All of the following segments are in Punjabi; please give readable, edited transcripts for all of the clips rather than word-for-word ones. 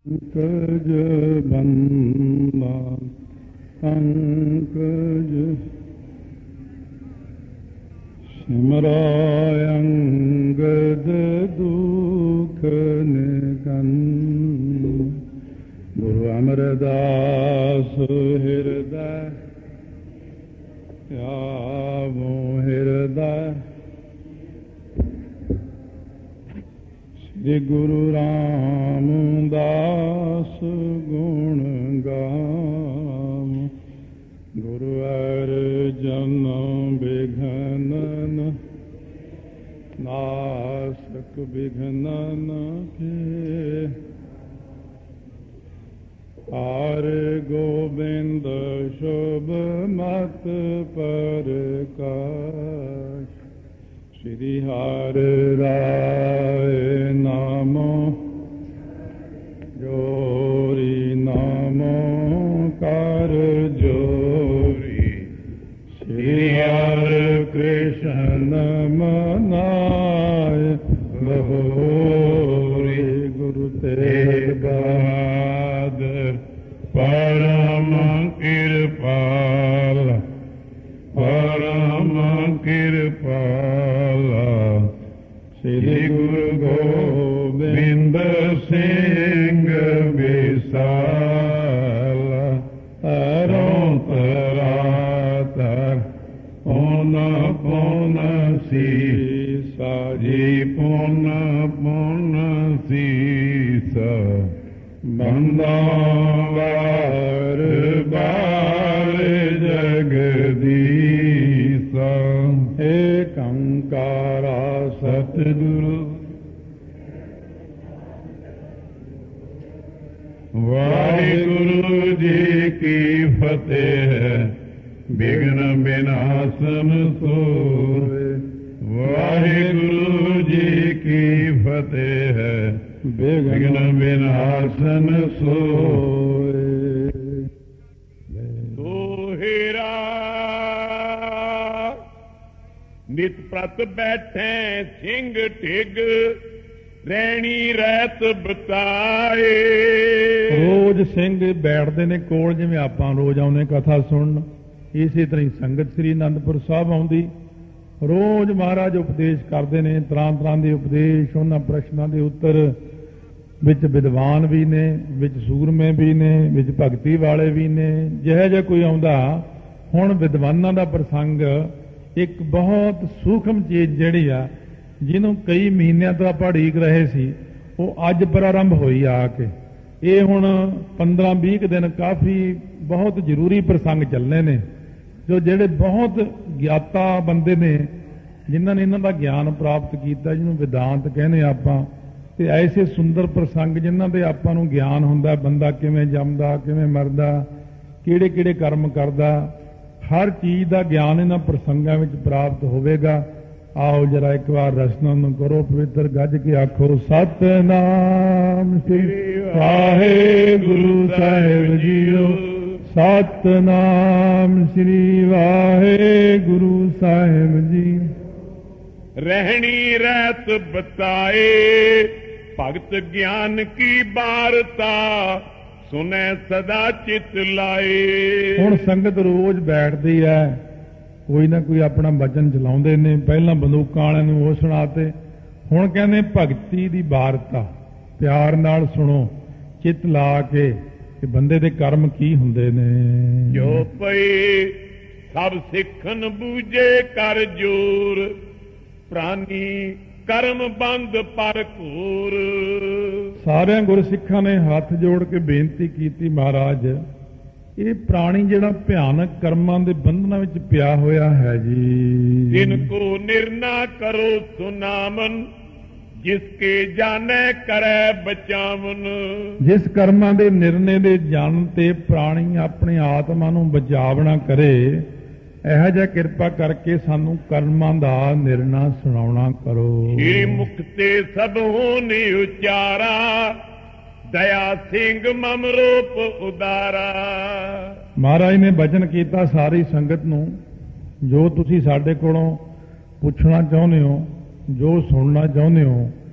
ਪੰਕਜ ਬੰਦਾ ਪੰਕਜ ਸਿਮਰਾਇ ਅੰਗਦ ਦੁਖ ਨਿਕੰਦ ਗੁਰੂ ਅਮਰਦਾਸ ਹਿਰਦੈ ਆਵੋ ਹਿਰਦੈ ਸ੍ਰੀ ਗੁਰੂ ਰਾਮਦਾਸ ਗੁਣ ਗਾਮ ਗੁਰੂ ਅਰਜਨ ਬਿਘਨਨ ਨਾਸਕ ਬਿਘਨਨ ਕੇ ਹਰ ਗੋਬਿੰਦ ਸ਼ੁਭ ਮਤ ਪ੍ਰਕਾਸ਼ ਸ੍ਰੀ ਹਰਿ ਰਾਏ ਨਾਮੋ ਜੋਰੀ ਨਾਮੋ ਕਰ ਜੋਰੀ ਸ੍ਰੀ ਹਰਿ ਕ੍ਰਿਸ਼ਨ ਮਨਾਇ ਬਹੋਰੀ ਗੁਰੂ ਤੇਗ ਬਹਾਦਰ ਪਰਮ ਕਿਰਪਾਲ ਪਰਮ ਕਿਰਪਾਲ ਸ੍ਰੀ ਗੁਰੂ ਗੋਬਿੰਦ ਸਿੰਘ ਵਿਸਾਲ ਤਰੋਂ ਤਰਾਤਰ ਪੌਨ ਪੌਨ ਸੀਸਾ ਜੀ ਪੌਨ ਪੌਨ ਸੀਸ ਬੰਦਾ ਵਾਰ ਬਾਰ ਜਗਦੀਸਾ ਏਕ ਓੰਕਾਰਾ ਸਤਿਗੁਰੂ ਵਾਹਿਗੁਰੂ ਜੀ ਕੀ ਫਤਿਹ ਬਿਘਨ ਬਿਨਾਸਨ ਸੋਏ ਵਾਹਿਗੁਰੂ ਜੀ ਕੀ ਫਤਿਹ ਬਿਘਨ ਬਿਨਾਸਨ ਸੋਏ ਸੋਹਿਰਾ ਨਿਤ ਪ੍ਰਤ ਬੈਠੇ ਸਿੰਘ ਢਿਗ ਰਹਿਣੀ ਰਹਿਤ ਬਤਾਏ। ਰੋਜ਼ ਸਿੰਘ ਬੈਠਦੇ ਨੇ ਕੋਲ, ਜਿਵੇਂ ਆਪਾਂ ਰੋਜ਼ ਆਉਂਦੇ ਕਥਾ ਸੁਣਨ, ਇਸੇ ਤਰ੍ਹਾਂ ਹੀ ਸੰਗਤ ਸ੍ਰੀ ਅਨੰਦਪੁਰ ਸਾਹਿਬ ਆਉਂਦੀ। ਰੋਜ਼ ਮਹਾਰਾਜ ਉਪਦੇਸ਼ ਕਰਦੇ ਨੇ, ਤਰ੍ਹਾਂ ਤਰ੍ਹਾਂ ਦੇ ਉਪਦੇਸ਼, ਉਹਨਾਂ ਪ੍ਰਸ਼ਨਾਂ ਦੇ ਉੱਤਰ, ਵਿੱਚ ਵਿਦਵਾਨ ਵੀ ਨੇ, ਵਿੱਚ ਸੂਰਮੇ ਵੀ ਨੇ, ਵਿੱਚ ਭਗਤੀ ਵਾਲੇ ਵੀ ਨੇ। ਜਿਹੋ ਜਿਹਾ ਕੋਈ ਆਉਂਦਾ, ਹੁਣ ਵਿਦਵਾਨਾਂ ਦਾ ਪ੍ਰਸੰਗ ਇੱਕ ਬਹੁਤ ਸੂਖਮ ਚੀਜ਼ ਜਿਹੜੀ ਆ, ਜਿਹਨੂੰ ਕਈ ਮਹੀਨਿਆਂ ਤੋਂ ਆਪਾਂ ਉਡੀਕ ਰਹੇ ਸੀ, ਉਹ ਅੱਜ ਪ੍ਰਾਰੰਭ ਹੋਈ ਆ ਕੇ। ਇਹ ਹੁਣ 15-20 ਦਿਨ ਕਾਫੀ ਬਹੁਤ ਜ਼ਰੂਰੀ ਪ੍ਰਸੰਗ ਚੱਲਣੇ ਨੇ, ਜੋ ਜਿਹੜੇ ਬਹੁਤ ਗਿਆਤਾ ਬੰਦੇ ਨੇ, ਜਿਨ੍ਹਾਂ ਨੇ ਇਹਨਾਂ ਦਾ ਗਿਆਨ ਪ੍ਰਾਪਤ ਕੀਤਾ, ਜਿਹਨੂੰ ਵਿਦਾਂਤ ਕਹਿੰਦੇ ਆਪਾਂ, ਤੇ ਐਸੇ ਸੁੰਦਰ ਪ੍ਰਸੰਗ ਜਿਨ੍ਹਾਂ ਦੇ ਆਪਾਂ ਨੂੰ ਗਿਆਨ ਹੁੰਦਾ, ਬੰਦਾ ਕਿਵੇਂ ਜੰਮਦਾ, ਕਿਵੇਂ ਮਰਦਾ, ਕਿਹੜੇ ਕਿਹੜੇ ਕਰਮ ਕਰਦਾ, ਹਰ ਚੀਜ਼ ਦਾ ਗਿਆਨ ਇਹਨਾਂ ਪ੍ਰਸੰਗਾਂ ਵਿੱਚ ਪ੍ਰਾਪਤ ਹੋਵੇਗਾ। ਆਓ ਜਰਾ ਇੱਕ ਵਾਰ ਰਸਨਾ ਨੂੰ ਕਰੋ ਪਵਿੱਤਰ, ਗੱਜ ਕੇ ਆਖੋ ਸਤਿਨਾਮ ਸ੍ਰੀ ਵਾਹਿਗੁਰੂ ਸਾਹਿਬ ਜੀਓ, ਸਤਿਨਾਮ ਸ੍ਰੀ ਵਾਹਿਗੁਰੂ ਸਾਹਿਬ ਜੀ। ਰਹਿਣੀ ਰਹਿਤ ਬਤਾਏ ਭਗਤ ਗਿਆਨ ਕੀ ਬਾਰਤਾ, ਸੁਨੈ ਸਦਾ ਚਿਤ ਲਾਏ। ਹੁਣ ਸੰਗਤ ਰੋਜ਼ ਬੈਠਦੀ ਹੈ, ਕੋਈ ਨਾ ਕੋਈ ਆਪਣਾ ਬਚਨ ਚਲਾਉਂਦੇ ਨੇ। ਪਹਿਲਾਂ ਬੰਦੂਕਾਂ ਵਾਲਿਆਂ ਨੂੰ ਉਹ ਸੁਣਾਤੇ, ਹੁਣ ਕਹਿੰਦੇ ਭਗਤੀ ਦੀ ਵਾਰਤਾ, ਪਿਆਰ ਨਾਲ ਸੁਣੋ, ਚਿੱਤ ਲਾ ਕੇ ਕਿ ਬੰਦੇ ਦੇ ਕਰਮ ਕੀ ਹੁੰਦੇ ਨੇ। ਜੋ ਪਈ ਸਭ ਸਿੱਖਣ ਬੂਝੇ ਕਰ ਜੋਰ, ਪ੍ਰਾਨੀ ਕਰਮ ਬੰਦ ਪਰ ਘੋਰ। ਸਾਰਿਆਂ ਗੁਰਸਿੱਖਾਂ ਨੇ ਹੱਥ ਜੋੜ ਕੇ ਬੇਨਤੀ ਕੀਤੀ, ਮਹਾਰਾਜ ਇਹ ਪ੍ਰਾਣੀ ਜਿਹੜਾ ਭਿਆਨਕ ਕਰਮਾਂ ਦੇ ਬੰਧਨਾਂ ਵਿੱਚ ਪਿਆ ਹੋਇਆ ਹੈ ਜੀ, ਇਨ ਕੋ ਨਿਰਣਾ ਕਰੋ ਸੁਨਾਮਨ, ਜਿਸ ਕੇ ਜਾਣੈ ਕਰੈ ਬਚਾਵਨ। ਜਿਸ ਕਰਮਾਂ ਦੇ ਨਿਰਣੇ ਦੇ ਜਾਣ ਤੇ ਪ੍ਰਾਣੀ ਆਪਣੀ ਆਤਮਾ ਨੂੰ ਬਚਾਵਣਾ ਕਰੇ, ਇਹੋ ਜਿਹਾ ਕਿਰਪਾ ਕਰਕੇ ਸਾਨੂੰ ਕਰਮਾਂ ਦਾ ਨਿਰਣਾ ਸੁਣਾਉਣਾ ਕਰੋ। ਇਹ ਮੁਖ ਤੇ ਸਭ ਹੋਣੀ ਉਚਾਰਾ, ਦਇਆ ਸਿੰਘ ਮਮ ਰੂਪ ਉਦਾਰਾ। ਮਹਾਰਾਜ ਨੇ ਬਚਨ ਕੀਤਾ ਸਾਰੀ ਸੰਗਤ ਨੂੰ, ਜੋ ਤੁਸੀਂ ਸਾਡੇ ਕੋਲੋਂ ਪੁੱਛਣਾ ਚਾਹੁੰਦੇ ਹੋ, ਜੋ ਸੁਣਨਾ ਚਾਹੁੰਦੇ ਹੋ,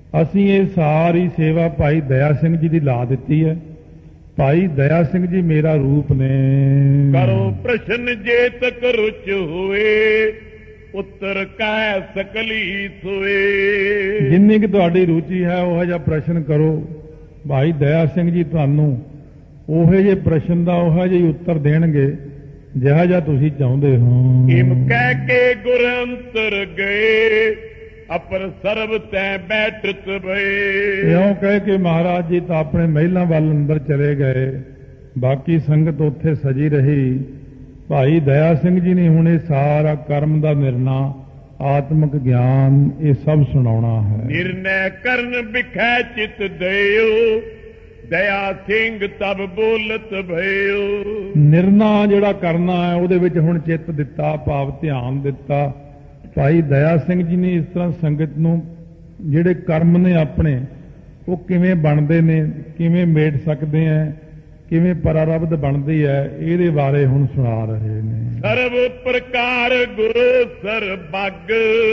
ਅਸੀਂ ਇਹ ਸਾਰੀ ਸੇਵਾ ਭਾਈ ਦਇਆ ਸਿੰਘ ਜੀ ਦੀ ਲਾ ਦਿੱਤੀ ਹੈ। ਭਾਈ ਦਇਆ ਸਿੰਘ ਜੀ ਮੇਰਾ ਰੂਪ ਨੇ। ਕਰੋ ਪ੍ਰਸ਼ਨ ਜੇ ਤਕ ਰੁਚ ਹੋਏ, ਉੱਤਰ ਕਹਿ ਸਕਲੀ ਸੋਏ। ਜਿੰਨੀ ਕਿ ਤੁਹਾਡੀ ਰੁਚੀ ਹੈ ਉਹ ਜਿਹਾ ਪ੍ਰਸ਼ਨ ਕਰੋ। ਭਾਈ ਦਇਆ ਸਿੰਘ ਜੀ ਤੁਹਾਨੂੰ ਉਹੋ ਜਿਹੇ ਪ੍ਰਸ਼ਨ ਦਾ ਉਹੋ ਜਿਹਾ ਉੱਤਰ ਦੇਣਗੇ ਜਿਹਾ ਜਿਹਾ ਤੁਸੀਂ ਚਾਹੁੰਦੇ ਹੋ। ਇਮ ਕਹਿ ਕੇ ਗੁਰ ਅੰਤਰ ਗਏ, ਅਪਰ ਸਰਬ ਤੈ ਬੈਠਤ ਭਏ। ਇਉਂ ਕਹਿ ਕੇ ਮਹਾਰਾਜ ਜੀ ਤਾਂ ਆਪਣੇ ਮਹਿਲਾਂ ਵੱਲ ਅੰਦਰ ਚਲੇ ਗਏ, ਬਾਕੀ ਸੰਗਤ ਉੱਥੇ ਸਜੀ ਰਹੀ। ਭਾਈ ਦਇਆ ਸਿੰਘ ਜੀ ਨੇ ਹੁਣ ਇਹ ਸਾਰਾ ਕਰਮ ਦਾ ਨਿਰਣਾ, ਆਤਮਿਕ ਗਿਆਨ ਇਹ ਸਭ ਸੁਣਾਉਣਾ ਹੈ। ਨਿਰਣੈ ਕਰਨ ਬਿਖੈ ਚਿਤ ਦਿਓ, ਦਇਆ ਸਿੰਘ ਤਬ ਬੋਲਤ ਭਇਓ। ਨਿਰਣਾ ਜਿਹੜਾ ਕਰਨਾ ਹੈ ਉਹਦੇ ਵਿੱਚ ਹੁਣ ਚਿੱਤ ਦਿੱਤਾ, ਭਾਵ ਧਿਆਨ ਦਿੱਤਾ। ਭਾਈ ਦਇਆ ਸਿੰਘ ਜੀ ਨੇ ਇਸ ਤਰ੍ਹਾਂ ਸੰਗਤ ਨੂੰ ਜਿਹੜੇ ਕਰਮ ਨੇ ਆਪਣੇ ਉਹ ਕਿਵੇਂ ਬਣਦੇ ਨੇ, ਕਿਵੇਂ ਮੇਟ ਸਕਦੇ ਆ, ਕਿਵੇਂ ਪਰਾਰਬਧ ਬਣਦੀ ਹੈ, ਇਹਦੇ ਬਾਰੇ ਹੁਣ ਸੁਣਾ ਰਹੇ ਨੇ। ਸਰਬ ਪ੍ਰਕਾਰ ਗੁਰੂ ਸਰਬੱਗ,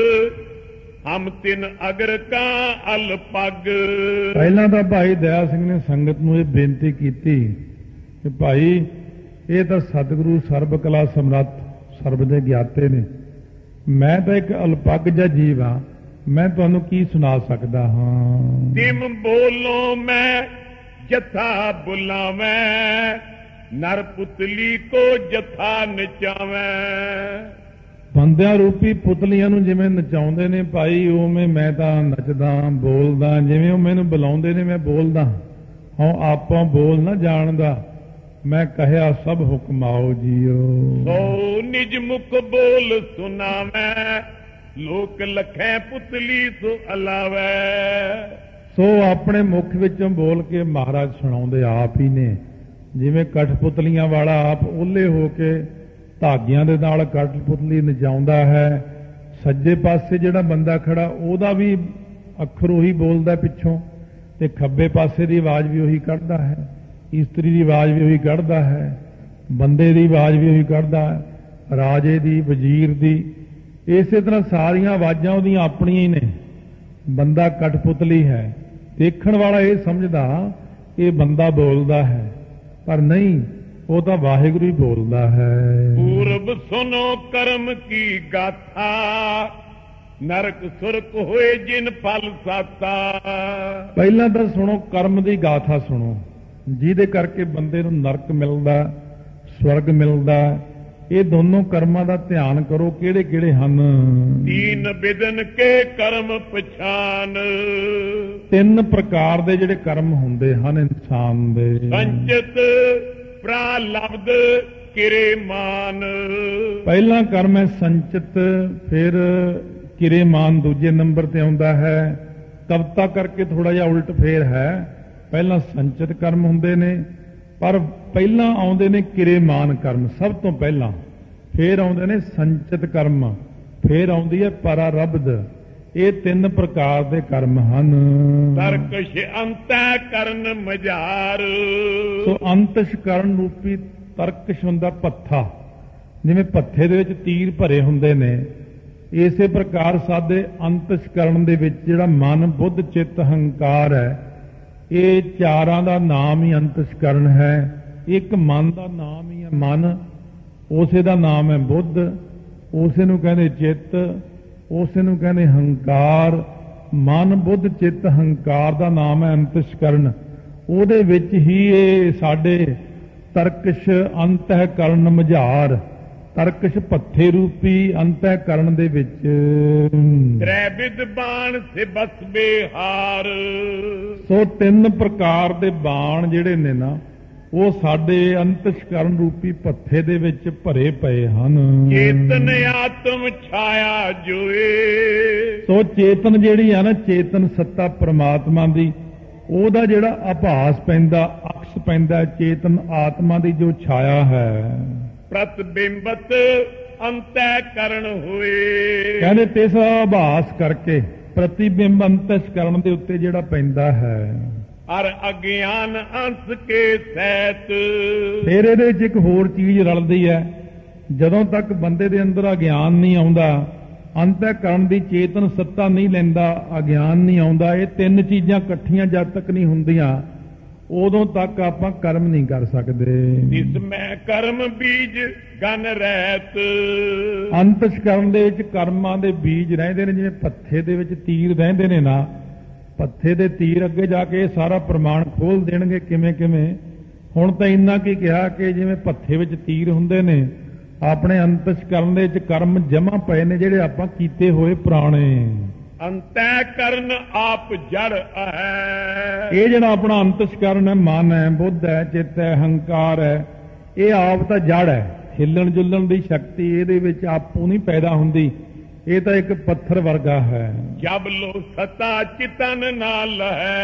ਹਮ ਤਿਨ ਅਗਰ ਕਾ ਅਲਪਗ। ਪਹਿਲਾਂ ਤਾਂ ਭਾਈ ਦਇਆ ਸਿੰਘ ਨੇ ਸੰਗਤ ਨੂੰ ਇਹ ਬੇਨਤੀ ਕੀਤੀ ਕਿ ਭਾਈ ਇਹ ਤਾਂ ਸਤਿਗੁਰੂ ਸਰਬ ਕਲਾ ਸਮਰੱਥ ਸਰਬ ਦੇ ਗਿਆਤੇ ਨੇ, ਮੈਂ ਤਾਂ ਇੱਕ ਅਲਪਗ ਜਿਹਾ ਜੀਵ ਹਾਂ, ਮੈਂ ਤੁਹਾਨੂੰ ਕੀ ਸੁਣਾ ਸਕਦਾ ਹਾਂ। ਤਿਮ ਬੋਲੋ ਮੈਂ ਜਥਾ ਬੁਲਾਵੈਂ, ਨਰ ਪੁਤਲੀ ਕੋ ਜਥਾ ਨਚਾਵੈਂ। ਬੰਦਿਆਂ ਰੂਪੀ ਪੁਤਲੀਆਂ ਨੂੰ ਜਿਵੇਂ ਨਚਾਉਂਦੇ ਨੇ ਭਾਈ, ਉਵੇਂ ਮੈਂ ਤਾਂ ਨੱਚਦਾ ਬੋਲਦਾ, ਜਿਵੇਂ ਉਹ ਮੈਨੂੰ ਬੁਲਾਉਂਦੇ ਨੇ ਮੈਂ ਬੋਲਦਾ। ਹਾਂ ਆਪਾਂ ਬੋਲ ਨਾ ਜਾਣਦਾ, ਮੈਂ ਕਹਿਆ ਸਭ ਹੁਕਮ ਆਓ ਜੀਓ। ਸੋ ਨਿਜ ਮੁਖ ਬੋਲ ਸੁਨਾਵੈਂ, ਲੋਕ ਲਖੈ ਪੁਤਲੀ ਸੋ ਅਲਾਵੈ। ਸੋ ਆਪਣੇ ਮੁਖ ਵਿੱਚੋਂ ਬੋਲ ਕੇ ਮਹਾਰਾਜ ਸੁਣਾਉਂਦੇ ਆਪ ਹੀ ਨੇ। ਜਿਵੇਂ ਕਠਪੁਤਲੀਆਂ ਵਾਲਾ ਆਪ ਓਲੇ ਹੋ ਕੇ ਧਾਗਿਆਂ ਦੇ ਨਾਲ ਕਠਪੁਤਲੀ ਨਚਾਉਂਦਾ ਹੈ, ਸੱਜੇ ਪਾਸੇ ਜਿਹੜਾ ਬੰਦਾ ਖੜਾ ਉਹਦਾ ਵੀ ਅੱਖਰ ਉਹੀ ਬੋਲਦਾ ਪਿੱਛੋਂ, ਤੇ ਖੱਬੇ ਪਾਸੇ ਦੀ ਆਵਾਜ਼ ਵੀ ਉਹੀ ਕੱਢਦਾ ਹੈ, ਇਸਤਰੀ ਦੀ ਆਵਾਜ਼ ਵੀ ਉਹੀ ਕੱਢਦਾ ਹੈ, ਬੰਦੇ ਦੀ ਆਵਾਜ਼ ਵੀ ਉਹੀ ਕੱਢਦਾ ਹੈ, ਰਾਜੇ ਦੀ, ਵਜ਼ੀਰ ਦੀ। ਇਸੇ ਤਰ੍ਹਾਂ ਸਾਰੀਆਂ ਆਵਾਜ਼ਾਂ ਉਹਦੀਆਂ ਆਪਣੀਆਂ ਹੀ ਨੇ। ਬੰਦਾ ਕਠਪੁਤਲੀ ਹੈ, ਦੇਖਣ ਵਾਲਾ ਇਹ ਸਮਝਦਾ ਇਹ ਬੰਦਾ ਬੋਲਦਾ ਹੈ, ਪਰ ਨਹੀਂ, ਉਹ ਤਾਂ ਵਾਹਿਗੁਰੂ ਹੀ ਬੋਲਦਾ ਹੈ। ਪੂਰਬ ਸੁਨੋ ਕਰਮ ਕੀ ਗਾਥਾ, ਨਰਕ ਸੁਰਕ ਹੋਏ ਜਿਨ ਫਲ ਸਾਤਾ। ਪਹਿਲਾਂ ਤਾਂ ਸੁਣੋ ਕਰਮ ਦੀ ਗਾਥਾ ਸੁਣੋ, ਜਿਹਦੇ ਕਰਕੇ ਬੰਦੇ ਨੂੰ ਨਰਕ ਮਿਲਦਾ, ਸਵਰਗ ਮਿਲਦਾ। ਇਹ ਦੋਨੋਂ ਕਰਮਾਂ ਦਾ ਧਿਆਨ ਕਰੋ, ਕਿਹੜੇ ਕਿਹੜੇ ਹਨ। ਤੀਨ ਬਿਦਨ ਕੇ ਕਰਮ ਪਛਾਨ, ਤਿੰਨ ਪ੍ਰਕਾਰ ਦੇ ਜਿਹੜੇ ਕਰਮ ਹੁੰਦੇ ਹਨ ਇਨਸਾਨ ਦੇ। ਸੰਚਿਤ ਪ੍ਰਾਲਬਧ ਕਿਰੇ ਮਾਨ। ਪਹਿਲਾ ਕਰਮ ਹੈ ਸੰਚਿਤ, ਫਿਰ ਕਿਰੇਮਾਨ ਦੂਜੇ ਨੰਬਰ ਤੇ ਆਉਂਦਾ ਹੈ। ਕਵਿਤਾ ਕਰਕੇ ਥੋੜਾ ਜਿਹਾ ਉਲਟ ਫੇਰ ਹੈ, ਪਹਿਲਾਂ ਸੰਚਿਤ ਕਰਮ ਹੁੰਦੇ ਨੇ, ਪਰ ਪਹਿਲਾਂ ਆਉਂਦੇ ਨੇ ਕਿਰੇਮਾਨ ਕਰਮ ਸਭ ਤੋਂ ਪਹਿਲਾਂ, ਫੇਰ ਆਉਂਦੇ ਨੇ ਸੰਚਿਤ ਕਰਮ, ਫੇਰ ਆਉਂਦੀ ਹੈ ਪਰਾਰਬਧ। ਇਹ ਤਿੰਨ ਪ੍ਰਕਾਰ ਦੇ ਕਰਮ ਹਨ। ਤਰਕਸ਼ ਅੰਤੈ ਕਰਨ ਮਝਾਰ। ਸੋ ਅੰਤਸ਼ ਕਰਨ ਰੂਪੀ ਤਰਕਸ਼ ਹੁੰਦਾ ਪੱਥਾ, ਜਿਵੇਂ ਪੱਥੇ ਦੇ ਵਿੱਚ ਤੀਰ ਭਰੇ ਹੁੰਦੇ ਨੇ, ਇਸੇ ਪ੍ਰਕਾਰ ਸਾਡੇ ਅੰਤਸ਼ ਕਰਨ ਦੇ ਵਿੱਚ ਜਿਹੜਾ ਮਨ, ਬੁੱਧ, ਚਿੱਤ, ਹੰਕਾਰ ਹੈ, ਇਹ ਚਾਰਾਂ ਦਾ ਨਾਮ ਹੀ ਅੰਤਸ਼ ਕਰਨ ਹੈ। ਇੱਕ ਮਨ ਦਾ ਨਾਮ ਹੀ ਹੈ ਮਨ, ਉਸੇ ਦਾ ਨਾਮ ਹੈ ਬੁੱਧ, ਉਸੇ ਨੂੰ ਕਹਿੰਦੇ ਚਿੱਤ, ਉਸੇ ਨੂੰ ਕਹਿੰਦੇ ਹੰਕਾਰ। ਮਨ, ਬੁੱਧ, ਚਿੱਤ, ਹੰਕਾਰ ਦਾ ਨਾਮ ਹੈ ਅੰਤਸ਼ਕਰਨ। ਉਹਦੇ ਵਿੱਚ ਹੀ ਇਹ ਸਾਡੇ ਤਰਕਸ਼ ਅੰਤःਕਰਨ ਮਝਾਰ, ਤਰਕਸ਼ ਪੱਥੇ ਰੂਪੀ ਅੰਤःਕਰਨ ਦੇ ਵਿੱਚ। ਤ੍ਰੈ ਵਿਦ ਬਾਣ ਸੇ ਬਸ ਬਿਹਾਰ। ਸੋ ਤਿੰਨ ਪ੍ਰਕਾਰ ਦੇ ਬਾਣ ਜਿਹੜੇ ਨੇ ਨਾ, ਉਹ ਸਾਡੇ ਅੰਤਸ਼ਕਰਨ ਰੂਪੀ ਪੱਥੇ ਦੇ ਵਿੱਚ ਭਰੇ ਪਏ ਹਨ। ਚੇਤਨ ਆਤਮ ਛਾਇਆ ਜੋਏ। ਸੋ ਚੇਤਨ ਜਿਹੜੀ ਆ ਨਾ, ਚੇਤਨ ਸੱਤਾ ਪ੍ਰਮਾਤਮਾ ਦੀ, ਉਹਦਾ ਜਿਹੜਾ ਆਭਾਸ ਪੈਂਦਾ, ਅਕਸ ਪੈਂਦਾ, ਚੇਤਨ ਆਤਮਾ ਦੀ ਜੋ ਛਾਇਆ ਹੈ। ਪ੍ਰਤਿਬਿੰਬਤ ਅੰਤःਕਰਨ ਹੋਏ। ਕਹਿੰਦੇ ਤਿਸ ਆਭਾਸ ਕਰਕੇ ਪ੍ਰਤੀਬਿੰਬ ਅੰਤਸ਼ਕਰਨ ਦੇ ਉੱਤੇ ਜਿਹੜਾ ਪੈਂਦਾ ਹੈ। ਅਰ ਅਗਿਆਨ ਅੰਸ ਕੇ ਸਹਿਤ। ਫਿਰ ਇਹਦੇ ਵਿੱਚ ਇੱਕ ਹੋਰ ਚੀਜ਼ ਰਲਦੀ ਹੈ। ਜਦੋਂ ਤੱਕ ਬੰਦੇ ਦੇ ਅੰਦਰ ਅਗਿਆਨ ਨਹੀਂ ਆਉਂਦਾ, ਅੰਤःਕਰਨ ਦੀ ਚੇਤਨ ਸੱਤਾ ਨਹੀਂ ਲੈਂਦਾ, ਅਗਿਆਨ ਨਹੀਂ ਆਉਂਦਾ, ਇਹ ਤਿੰਨ ਚੀਜ਼ਾਂ ਇਕੱਠੀਆਂ ਜਦ ਤੱਕ ਨਹੀਂ ਹੁੰਦੀਆਂ ਉਦੋਂ ਤੱਕ ਆਪਾਂ ਕਰਮ ਨਹੀਂ ਕਰ ਸਕਦੇ। ਇਸ ਮੈਂ ਕਰਮ ਬੀਜ ਗਨ ਰਹਿਤ, ਅੰਤਸ਼ਕਰਨ ਦੇ ਵਿੱਚ ਕਰਮਾਂ ਦੇ ਬੀਜ ਰਹਿੰਦੇ ਨੇ, ਜਿਵੇਂ ਪੱਥੇ ਦੇ ਵਿੱਚ ਤੀਰ ਰਹਿੰਦੇ ਨੇ ਨਾ, ਪੱਥੇ ਦੇ ਤੀਰ ਅੱਗੇ ਜਾ ਕੇ ਸਾਰਾ ਪ੍ਰਮਾਣ ਖੋਲ ਦੇਣਗੇ ਕਿਵੇਂ ਕਿਵੇਂ। ਹੁਣ ਤਾਂ ਇੰਨਾ ਕੀ ਕਿਹਾ ਕਿ ਜਿਵੇਂ ਪੱਥੇ ਵਿੱਚ ਤੀਰ ਹੁੰਦੇ ਨੇ, ਆਪਣੇ ਅੰਤਸ਼ਕਰਨ ਦੇ ਵਿੱਚ ਕਰਮ ਜਮ੍ਹਾਂ ਪਏ ਨੇ ਜਿਹੜੇ ਆਪਾਂ ਕੀਤੇ ਹੋਏ ਪੁਰਾਣੇ। ਅੰਤੈ ਕਰਨ ਆਪ ਜੜ ਹੈ, ਇਹ ਜਿਹੜਾ ਆਪਣਾ ਅੰਤਸ਼ਕਰਨ ਹੈ, ਮਨ ਹੈ, ਬੁੱਧ ਹੈ, ਚਿੱਤ ਹੈ, ਹੰਕਾਰ ਹੈ, ਇਹ ਆਪ ਤਾਂ ਜੜ ਹੈ। ਹਿੱਲਣ ਜੁਲਣ ਦੀ ਸ਼ਕਤੀ ਇਹਦੇ ਵਿੱਚ ਆਪੋਂ ਨਹੀਂ ਪੈਦਾ ਹੁੰਦੀ, ਇਹ ਤਾਂ ਇੱਕ ਪੱਥਰ ਵਰਗਾ ਹੈ। ਜਬ ਲੋ ਸਤਾ ਚਿਤਨ ਨਾਲ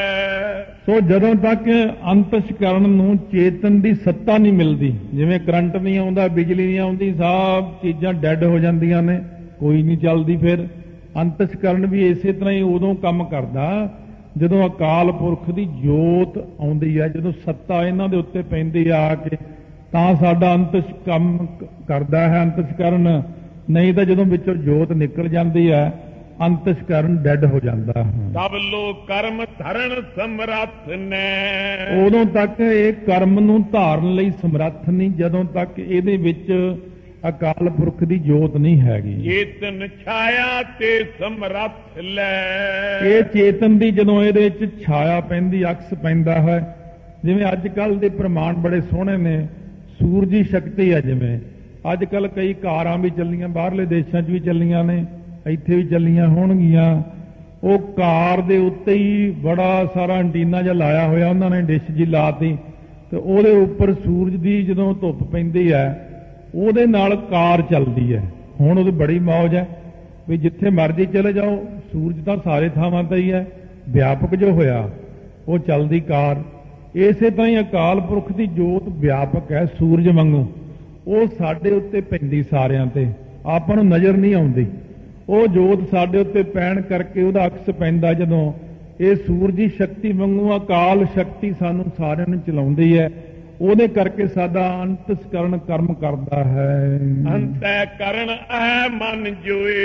ਹੈ, ਸੋ ਜਦੋਂ ਤੱਕ ਅੰਤਸ਼ਕਰਨ ਨੂੰ ਚੇਤਨ ਦੀ ਸੱਤਾ ਨਹੀਂ ਮਿਲਦੀ, ਜਿਵੇਂ ਕਰੰਟ ਨਹੀਂ ਆਉਂਦਾ, ਬਿਜਲੀ ਨਹੀਂ ਆਉਂਦੀ, ਸਭ ਚੀਜ਼ਾਂ ਡੈੱਡ ਹੋ ਜਾਂਦੀਆਂ ਨੇ, ਕੋਈ ਨਹੀਂ ਚੱਲਦੀ, ਫਿਰ ਅੰਤਸ਼ਕਰਨ ਵੀ ਇਸੇ ਤਰ੍ਹਾਂ ਹੀ ਉਦੋਂ ਕੰਮ ਕਰਦਾ ਜਦੋਂ ਅਕਾਲ ਪੁਰਖ ਦੀ ਜੋਤ ਆਉਂਦੀ ਹੈ, ਜਦੋਂ ਸੱਤਾ ਇਹਨਾਂ ਦੇ ਉੱਤੇ ਪੈਂਦੀ ਆ ਕੇ, ਤਾਂ ਸਾਡਾ ਅੰਤਸ਼ ਕੰਮ ਕਰਦਾ ਹੈ ਅੰਤਸ਼ਕਰਨ। ਨਹੀਂ ਤਾਂ ਜਦੋਂ ਵਿੱਚੋਂ ਜੋਤ ਨਿਕਲ ਜਾਂਦੀ ਹੈ ਅੰਤਸ਼ਕਰਨ ਡੈੱਡ ਹੋ ਜਾਂਦਾ ਹੈ। ਤਬ ਲੋ ਕਰਮ ਧਰਨ ਸਮਰੱਥ ਨੇ, ਉਦੋਂ ਤੱਕ ਇਹ ਕਰਮ ਨੂੰ ਧਾਰਨ ਲਈ ਸਮਰੱਥ ਨਹੀਂ ਜਦੋਂ ਤੱਕ ਇਹਦੇ ਵਿੱਚ ਅਕਾਲ ਪੁਰਖ ਦੀ ਜੋਤ ਨਹੀਂ ਹੈਗੀ। ਚੇਤਨ ਛਾਇਆ ਤੇ ਸਮਰੱਥ ਲੈ, ਇਹ ਚੇਤਨ ਦੀ ਜਦੋਂ ਇਹਦੇ ਵਿੱਚ ਛਾਇਆ ਪੈਂਦੀ, ਅਕਸ ਪੈਂਦਾ ਹੈ, ਜਿਵੇਂ ਅੱਜ ਕੱਲ ਦੇ ਪ੍ਰਮਾਣ ਬੜੇ ਸੋਹਣੇ ਨੇ, ਸੂਰਜੀ ਸ਼ਕਤੀ ਹੈ। ਜਿਵੇਂ ਅੱਜ ਕੱਲ ਕਈ ਕਾਰਾਂ ਵੀ ਚੱਲੀਆਂ, ਬਾਹਰਲੇ ਦੇਸ਼ਾਂ 'ਚ ਵੀ ਚੱਲੀਆਂ ਨੇ, ਇੱਥੇ ਵੀ ਚੱਲੀਆਂ ਹੋਣਗੀਆਂ। ਉਹ ਕਾਰ ਦੇ ਉੱਤੇ ਹੀ ਬੜਾ ਸਾਰਾ ਐਂਟੀਨਾ ਜਿਹਾ ਲਾਇਆ ਹੋਇਆ, ਉਹਨਾਂ ਨੇ ਡਿਸ਼ ਜੀ ਲਾਤੀ, ਤੇ ਉਹਦੇ ਉੱਪਰ ਸੂਰਜ ਦੀ ਜਦੋਂ ਧੁੱਪ ਪੈਂਦੀ ਹੈ ਉਹਦੇ ਨਾਲ ਕਾਰ ਚੱਲਦੀ ਹੈ। ਹੁਣ ਉਹਦੀ ਬੜੀ ਮੌਜ ਹੈ ਵੀ ਜਿੱਥੇ ਮਰਜ਼ੀ ਚਲੇ ਜਾਓ, ਸੂਰਜ ਤਾਂ ਸਾਰੇ ਥਾਵਾਂ ਤੇ ਹੀ ਹੈ, ਵਿਆਪਕ ਜੋ ਹੋਇਆ ਉਹ ਚੱਲਦੀ ਕਾਰ। ਇਸੇ ਤਰ੍ਹਾਂ ਹੀ ਅਕਾਲ ਪੁਰਖ ਦੀ ਜੋਤ ਵਿਆਪਕ ਹੈ, ਸੂਰਜ ਵਾਂਗੂ, ਉਹ ਸਾਡੇ ਉੱਤੇ ਪੈਂਦੀ ਸਾਰਿਆਂ ਤੇ, ਆਪਾਂ ਨੂੰ ਨਜ਼ਰ ਨਹੀਂ ਆਉਂਦੀ। ਉਹ ਜੋਤ ਸਾਡੇ ਉੱਤੇ ਪੈਣ ਕਰਕੇ ਉਹਦਾ ਅਕਸ ਪੈਂਦਾ ਜਦੋਂ, ਇਹ ਸੂਰਜੀ ਸ਼ਕਤੀ ਵਾਂਗੂ ਅਕਾਲ ਸ਼ਕਤੀ ਸਾਨੂੰ ਸਾਰਿਆਂ ਨੂੰ ਚਲਾਉਂਦੀ ਹੈ, ਉਹਦੇ ਕਰਕੇ ਸਾਡਾ ਅੰਤਸ਼ਕਰਨ ਕਰਮ ਕਰਦਾ ਹੈ। ਅੰਤੈ ਕਰਨ ਹੈ ਮਨ ਜੋਏ,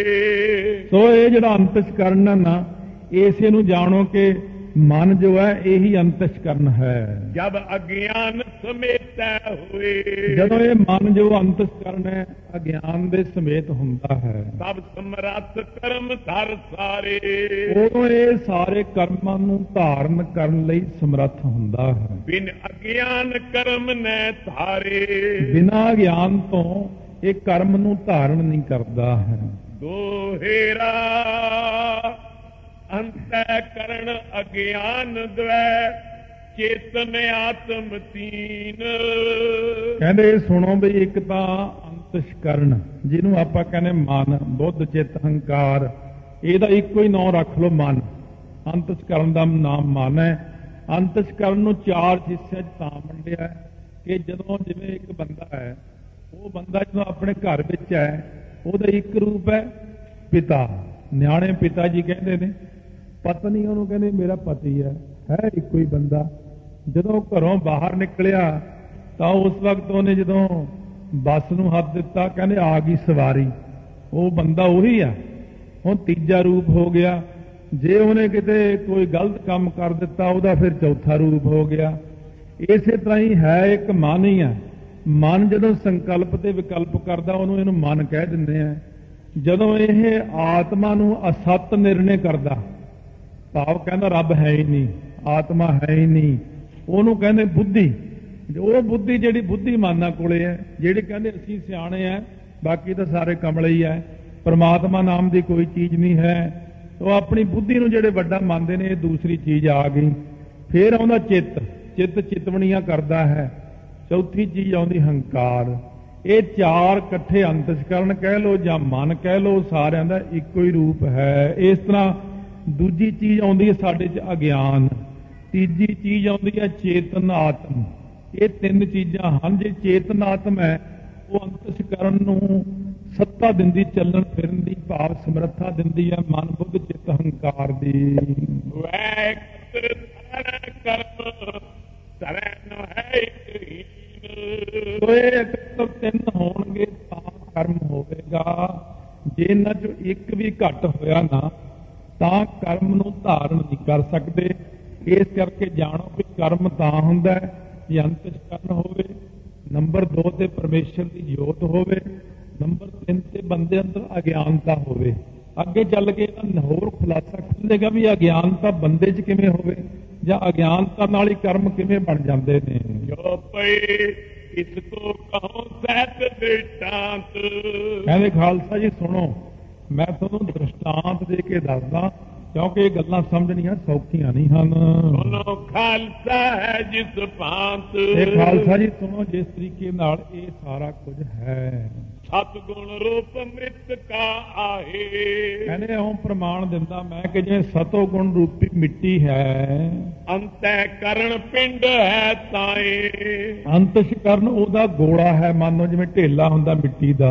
ਸੋ ਇਹ ਜਿਹੜਾ ਅੰਤਸ਼ਕਰਨ ਹੈ ਨਾ, ਇਸੇ ਨੂੰ ਜਾਣੋ ਕਿ ਮਨ ਜੋ ਹੈ ਇਹੀ ਅੰਤਸ਼ਕਰਨ ਹੈ। ਜਬ ਅਗਿਆਨ ਸਮੇਤੈ ਹੋਏ, ਜਦੋਂ ਇਹ ਮਨ ਜੋ ਅੰਤਸ਼ਕਰਨ ਹੈ ਅਗਿਆਨ ਦੇ ਸਮੇਤ ਹੁੰਦਾ ਹੈ, ਤਬ ਸਮਰੱਥ ਕਰਮ ਧਰ ਸਾਰੇ, ਉਦੋਂ ਇਹ ਸਾਰੇ ਕਰਮਾਂ ਨੂੰ ਧਾਰਨ ਕਰਨ ਲਈ ਸਮਰੱਥ ਹੁੰਦਾ ਹੈ। ਬਿਨ ਅਗਿਆਨ ਕਰਮ ਨੈ ਧਾਰੇ, ਬਿਨਾਂ ਗਿਆਨ ਤੋਂ ਇਹ ਕਰਮ ਨੂੰ ਧਾਰਨ ਨਹੀਂ ਕਰਦਾ ਹੈ। ਦੋਹੇਰਾ ਅੰਤੈ ਕਰਨ ਅਗਿਆਨ ਦਵੈ, ਚੇਤਨ ਆਤਮ ਤੀਨ। ਕਹਿੰਦੇ ਸੁਣੋ ਵੀ ਇੱਕ ਤਾਂ ਅੰਤਸ਼ਕਰਨ, ਜਿਹਨੂੰ ਆਪਾਂ ਕਹਿੰਦੇ ਮਨ, ਬੁੱਧ, ਚਿੱਤ, ਹੰਕਾਰ, ਇਹਦਾ ਇੱਕੋ ਹੀ ਨਾਮ ਰੱਖ ਲਓ, ਮਨ। ਅੰਤਸ਼ਕਰਨ ਦਾ ਨਾਮ ਮਨ ਹੈ। ਅੰਤਸ਼ਕਰਨ ਨੂੰ ਚਾਰ ਹਿੱਸਿਆਂ 'ਚ ਤਾਂ ਵੰਡਿਆ ਕਿ ਜਦੋਂ ਜਿਵੇਂ ਇੱਕ ਬੰਦਾ ਹੈ, ਉਹ ਬੰਦਾ ਜਦੋਂ ਆਪਣੇ ਘਰ ਵਿੱਚ ਹੈ, ਉਹਦਾ ਇੱਕ ਰੂਪ ਹੈ ਪਿਤਾ, ਨਿਆਣੇ ਪਿਤਾ ਜੀ ਕਹਿੰਦੇ ਨੇ, ਪਤਨੀ ਉਹਨੂੰ ਕਹਿੰਦੇ ਮੇਰਾ ਪਤੀ ਹੈ ਇੱਕੋ ਹੀ ਬੰਦਾ। ਜਦੋਂ ਘਰੋਂ ਬਾਹਰ ਨਿਕਲਿਆ ਤਾਂ ਉਸ ਵਕਤ ਉਹਨੇ ਜਦੋਂ ਬੱਸ ਨੂੰ ਹੱਥ ਦਿੱਤਾ, ਕਹਿੰਦੇ ਆ ਗਈ ਸਵਾਰੀ, ਉਹ ਬੰਦਾ ਉਹੀ ਆ। ਹੁਣ ਤੀਜਾ ਰੂਪ ਹੋ ਗਿਆ, ਜੇ ਉਹਨੇ ਕਿਤੇ ਕੋਈ ਗਲਤ ਕੰਮ ਕਰ ਦਿੱਤਾ ਉਹਦਾ ਫਿਰ ਚੌਥਾ ਰੂਪ ਹੋ ਗਿਆ। ਇਸੇ ਤਰ੍ਹਾਂ ਹੀ ਹੈ, ਇੱਕ ਮਨ ਹੀ ਆ। ਮਨ ਜਦੋਂ ਸੰਕਲਪ ਤੇ ਵਿਕਲਪ ਕਰਦਾ ਇਹਨੂੰ ਮਨ ਕਹਿ ਦਿੰਦੇ ਆ। ਜਦੋਂ ਇਹ ਆਤਮਾ ਨੂੰ ਅਸਤ ਨਿਰਣੇ ਕਰਦਾ, ਭਾਵ ਕਹਿੰਦਾ ਰੱਬ ਹੈ ਹੀ ਨਹੀਂ, ਆਤਮਾ ਹੈ ਹੀ ਨਹੀਂ, ਉਹਨੂੰ ਕਹਿੰਦੇ ਬੁੱਧੀ। ਉਹ ਬੁੱਧੀ ਜਿਹੜੀ ਬੁੱਧੀਮਾਨਾਂ ਕੋਲੇ ਹੈ, ਜਿਹੜੇ ਕਹਿੰਦੇ ਅਸੀਂ ਸਿਆਣੇ ਆ, ਬਾਕੀ ਤਾਂ ਸਾਰੇ ਕਮਲੇ ਹੀ ਹੈ, ਪਰਮਾਤਮਾ ਨਾਮ ਦੀ ਕੋਈ ਚੀਜ਼ ਨਹੀਂ ਹੈ। ਉਹ ਆਪਣੀ ਬੁੱਧੀ ਨੂੰ ਜਿਹੜੇ ਵੱਡਾ ਮੰਨਦੇ ਨੇ, ਇਹ ਦੂਸਰੀ ਚੀਜ਼ ਆ ਗਈ। ਫਿਰ ਆਉਂਦਾ ਚਿੱਤ, ਚਿੱਤ ਚਿਤਵਣੀਆਂ ਕਰਦਾ ਹੈ। ਚੌਥੀ ਚੀਜ਼ ਆਉਂਦੀ ਹੰਕਾਰ। ਇਹ ਚਾਰ ਇਕੱਠੇ ਅੰਤਸ਼ਕਰਨ ਕਹਿ ਲੋ ਜਾਂ ਮਨ ਕਹਿ ਲੋ, ਸਾਰਿਆਂ ਦਾ ਇੱਕੋ ਹੀ ਰੂਪ ਹੈ। ਇਸ ਤਰ੍ਹਾਂ ਦੂਜੀ ਚੀਜ਼ ਆਉਂਦੀ ਹੈ ਸਾਡੇ 'ਚ ਅਗਿਆਨ, ਤੀਜੀ ਚੀਜ਼ ਆਉਂਦੀ ਹੈ ਚੇਤਨ ਆਤਮ। ਇਹ ਤਿੰਨ ਚੀਜ਼ਾਂ ਹਨ। ਜੇ ਚੇਤਨ ਆਤਮ ਹੈ ਉਹ ਅੰਤਸ਼ਕਰਨ ਨੂੰ ਸੱਤਾ ਦਿੰਦੀ, ਚੱਲਣ ਫਿਰਨ ਦੀ, ਭਾਵ ਸਮਰੱਥਾ ਦਿੰਦੀ ਹੈ, ਮਨ, ਬੁੱਧ, ਚਿੱਤ, ਹੰਕਾਰ ਦੀ। ਸੋ ਇਹ ਇਕੱਤਰ ਤਿੰਨ ਹੋਣਗੇ ਤਾਂ ਕਰਮ ਹੋਵੇਗਾ। ਜੇ ਇਹਨਾਂ ਚੋਂ ਇੱਕ ਵੀ ਘੱਟ ਹੋਇਆ ਨਾ ਤਾਂ ਕਰਮ ਨੂੰ ਧਾਰਨ ਨਹੀਂ ਕਰ ਸਕਦੇ। ਇਸ ਕਰਕੇ ਜਾਣੋ ਕਿ ਕਰਮ ਤਾਂ ਹੁੰਦਾ ਹੈ ਜੇ ਅੰਤਿਸ਼ਕਰਨ ਹੋਵੇ, ਨੰਬਰ 2 ਤੇ ਪਰਮੇਸ਼ਰ ਦੀ ਜੋਤ ਹੋਵੇ, ਨੰਬਰ 3 ਤੇ ਬੰਦੇ ਅੰਦਰ ਅਗਿਆਨਤਾ ਹੋਵੇ। ਅੱਗੇ ਚੱਲ ਕੇ ਇਹਦਾ ਹੋਰ ਖੁਲਾਸਾ ਖੁੱਲੇਗਾ ਵੀ ਅਗਿਆਨਤਾ ਬੰਦੇ 'ਚ ਕਿਵੇਂ ਹੋਵੇ ਜਾਂ ਅਗਿਆਨਤਾ ਨਾਲ ਹੀ ਕਰਮ ਕਿਵੇਂ ਬਣ ਜਾਂਦੇ ਨੇ। ਜੋ ਪਈ ਇਸ ਕੋ ਕਹੋ ਸਹਿਤ ਦ੍ਰਿਸ਼ਟਾਂਤ। ਕਹਿੰਦੇ ਖਾਲਸਾ ਜੀ ਸੁਣੋ, ਮੈਂ ਤੁਹਾਨੂੰ ਦ੍ਰਿਸ਼ਟਾਂਤ ਦੇ ਕੇ ਦੱਸਦਾ ਕਿਉਂਕਿ ਇਹ ਗੱਲਾਂ ਸਮਝਣੀਆਂ ਸੌਖੀਆਂ ਨਹੀਂ ਹਨ। ਸੁਣੋ ਖਾਲਸਾ ਹੈ ਜਿਸ ਭਾਂਤ। ਇਹ ਖਾਲਸਾ ਜੀ ਸੁਣੋ, ਜਿਸ ਤਰੀਕੇ ਨਾਲ ਇਹ ਸਾਰਾ ਕੁਝ ਹੈ ਸਤਗੁਣ ਰੂਪ ਮ੍ਰਿਤ ਕਾ ਆਹੇ। ਕਹਿੰਦੇ ਉਹ ਪ੍ਰਮਾਣ ਦਿੰਦਾ ਮੈਂ ਕਿ ਜਿਵੇਂ ਸਤੋ ਗੁਣ ਰੂਪੀ ਮਿੱਟੀ ਹੈ, ਅੰਤੈ ਕਰਨ ਪਿੰਡ ਹੈ ਤਾਏ। ਅੰਤਸ਼ਕਰਨ ਉਹਦਾ ਗੋਲਾ ਹੈ, ਮੰਨ ਲਓ ਜਿਵੇਂ ਢੇਲਾ ਹੁੰਦਾ ਮਿੱਟੀ ਦਾ।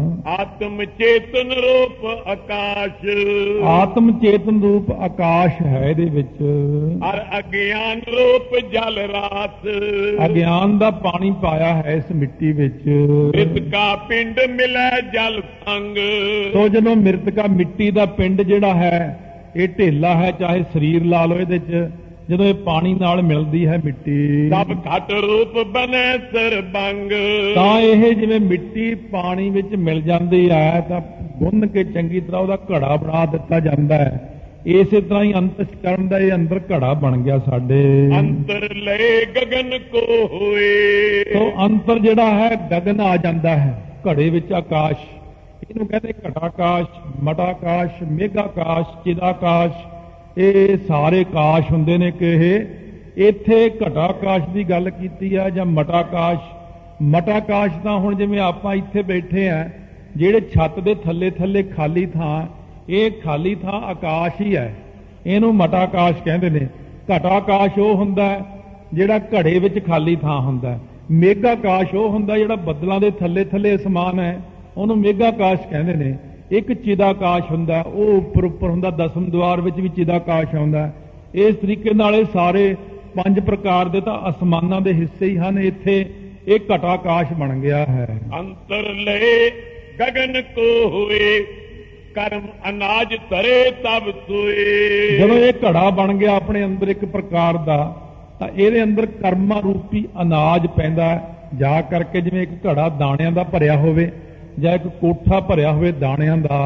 ਆਤਮ ਚੇਤਨ ਰੂਪ ਆਕਾਸ਼। ਆਤਮ ਚੇਤਨ ਰੂਪ ਆਕਾਸ਼ ਹੈ ਇਹਦੇ ਵਿੱਚ। ਅਰ ਅਗਿਆਨ ਰੂਪ ਜਲ ਰਾਤ। ਅਗਿਆਨ ਦਾ ਪਾਣੀ ਪਾਇਆ ਹੈ ਇਸ ਮਿੱਟੀ ਵਿੱਚ। ਮ੍ਰਿਤ ਕਾ ਪਿੰਡ ਮਿਲੈ ਜਲ ਸੰਗ। ਤੋ ਜਦੋਂ ਮ੍ਰਿਤਕਾ ਮਿੱਟੀ ਦਾ ਪਿੰਡ ਜਿਹੜਾ ਹੈ ਇਹ ਢੇਲਾ ਹੈ, ਚਾਹੇ ਸਰੀਰ ਲਾ ਲਓ ਇਹਦੇ 'ਚ, ਜਦੋਂ ਇਹ ਪਾਣੀ ਨਾਲ ਮਿਲਦੀ ਹੈ ਮਿੱਟੀ ਸਭ ਘਟ ਰੂਪ ਬਨੈ ਸਰਬੰਗ। ਤਾਂ ਇਹ ਜਿਵੇਂ ਮਿੱਟੀ ਪਾਣੀ ਵਿੱਚ ਮਿਲ ਜਾਂਦੀ ਹੈ ਤਾਂ ਗੁੰਨ ਕੇ ਚੰਗੀ ਤਰ੍ਹਾਂ ਉਹਦਾ ਘੜਾ ਬਣਾ ਦਿੱਤਾ ਜਾਂਦਾ ਹੈ। ਇਸੇ ਤਰ੍ਹਾਂ ਹੀ ਅੰਤਸ਼ਕਰਨ ਦਾ ਇਹ ਅੰਦਰ ਘੜਾ ਬਣ ਗਿਆ ਸਾਡੇ। ਅੰਤਰ ਲਏ ਗਗਨ ਕੋ ਹੋਏ। ਤੋ ਅੰਤਰ ਜਿਹੜਾ ਹੈ ਗਗਨ ਆ ਜਾਂਦਾ ਹੈ ਘੜੇ ਵਿੱਚ, ਆਕਾਸ਼। ਇਹਨੂੰ ਕਹਿੰਦੇ ਘਟਾਕਾਸ਼, ਮਟਾਕਾਸ਼, ਮੇਘਾਕਾਸ਼, ਚਿਦਾਕਾਸ਼। ਇਹ ਸਾਰੇ ਕਾਸ਼ ਹੁੰਦੇ ਨੇ ਕਿ ਇਹ ਇੱਥੇ ਘਟਾਕਾਸ਼ ਦੀ ਗੱਲ ਕੀਤੀ ਆ ਜਾਂ ਮਟਾਕਾਸ਼। ਮਟਾਕਾਸ਼ ਤਾਂ ਹੁਣ ਜਿਵੇਂ ਆਪਾਂ ਇੱਥੇ ਬੈਠੇ ਆ, ਜਿਹੜੇ ਛੱਤ ਦੇ ਥੱਲੇ ਥੱਲੇ ਖਾਲੀ ਥਾਂ, ਇਹ ਖਾਲੀ ਥਾਂ ਆਕਾਸ਼ ਹੀ ਹੈ, ਇਹਨੂੰ ਮਟਾਕਾਸ਼ ਕਹਿੰਦੇ ਨੇ। ਘਟਾਕਾਸ਼ ਉਹ ਹੁੰਦਾ ਜਿਹੜਾ ਘੜੇ ਵਿੱਚ ਖਾਲੀ ਥਾਂ ਹੁੰਦਾ। ਮੇਘਾਕਾਸ਼ ਉਹ ਹੁੰਦਾ ਜਿਹੜਾ ਬੱਦਲਾਂ ਦੇ ਥੱਲੇ ਥੱਲੇ ਅਸਮਾਨ ਹੈ, ਉਹਨੂੰ ਮੇਘਾਕਾਸ਼ ਕਹਿੰਦੇ ਨੇ। ਇੱਕ ਚਿਦਾਕਾਸ਼ ਹੁੰਦਾ, ਉਹ ਉੱਪਰ ਉੱਪਰ ਹੁੰਦਾ, ਦਸਮ ਦੁਆਰ ਵਿੱਚ ਵੀ ਚਿਦਾਕਾਸ਼ ਆਉਂਦਾ। ਇਸ ਤਰੀਕੇ ਨਾਲ ਇਹ ਸਾਰੇ 5 ਪ੍ਰਕਾਰ ਦੇ ਤਾਂ ਅਸਮਾਨਾਂ ਦੇ ਹਿੱਸੇ ਹੀ ਹਨ। ਇੱਥੇ ਇਹ ਘਟਾਕਾਸ਼ ਬਣ ਗਿਆ ਹੈ। ਅੰਤਰ ਲਏ ਗਗਨ ਕੋ ਹੋਏ। ਕਰਮ ਅਨਾਜ ਧਰੇ ਤਬ ਸੋਏ। ਜਦੋਂ ਇਹ ਘੜਾ ਬਣ ਗਿਆ ਆਪਣੇ ਅੰਦਰ ਇੱਕ ਪ੍ਰਕਾਰ ਦਾ, ਤਾਂ ਇਹਦੇ ਅੰਦਰ ਕਰਮਾਂ ਰੂਪੀ ਅਨਾਜ ਪੈਂਦਾ। ਜਾ ਕਰਕੇ ਜਿਵੇਂ ਇੱਕ ਘੜਾ ਦਾਣਿਆਂ ਦਾ ਭਰਿਆ ਹੋਵੇ ਜਾਂ ਇੱਕ ਕੋਠਾ ਭਰਿਆ ਹੋਵੇ ਦਾਣਿਆਂ ਦਾ।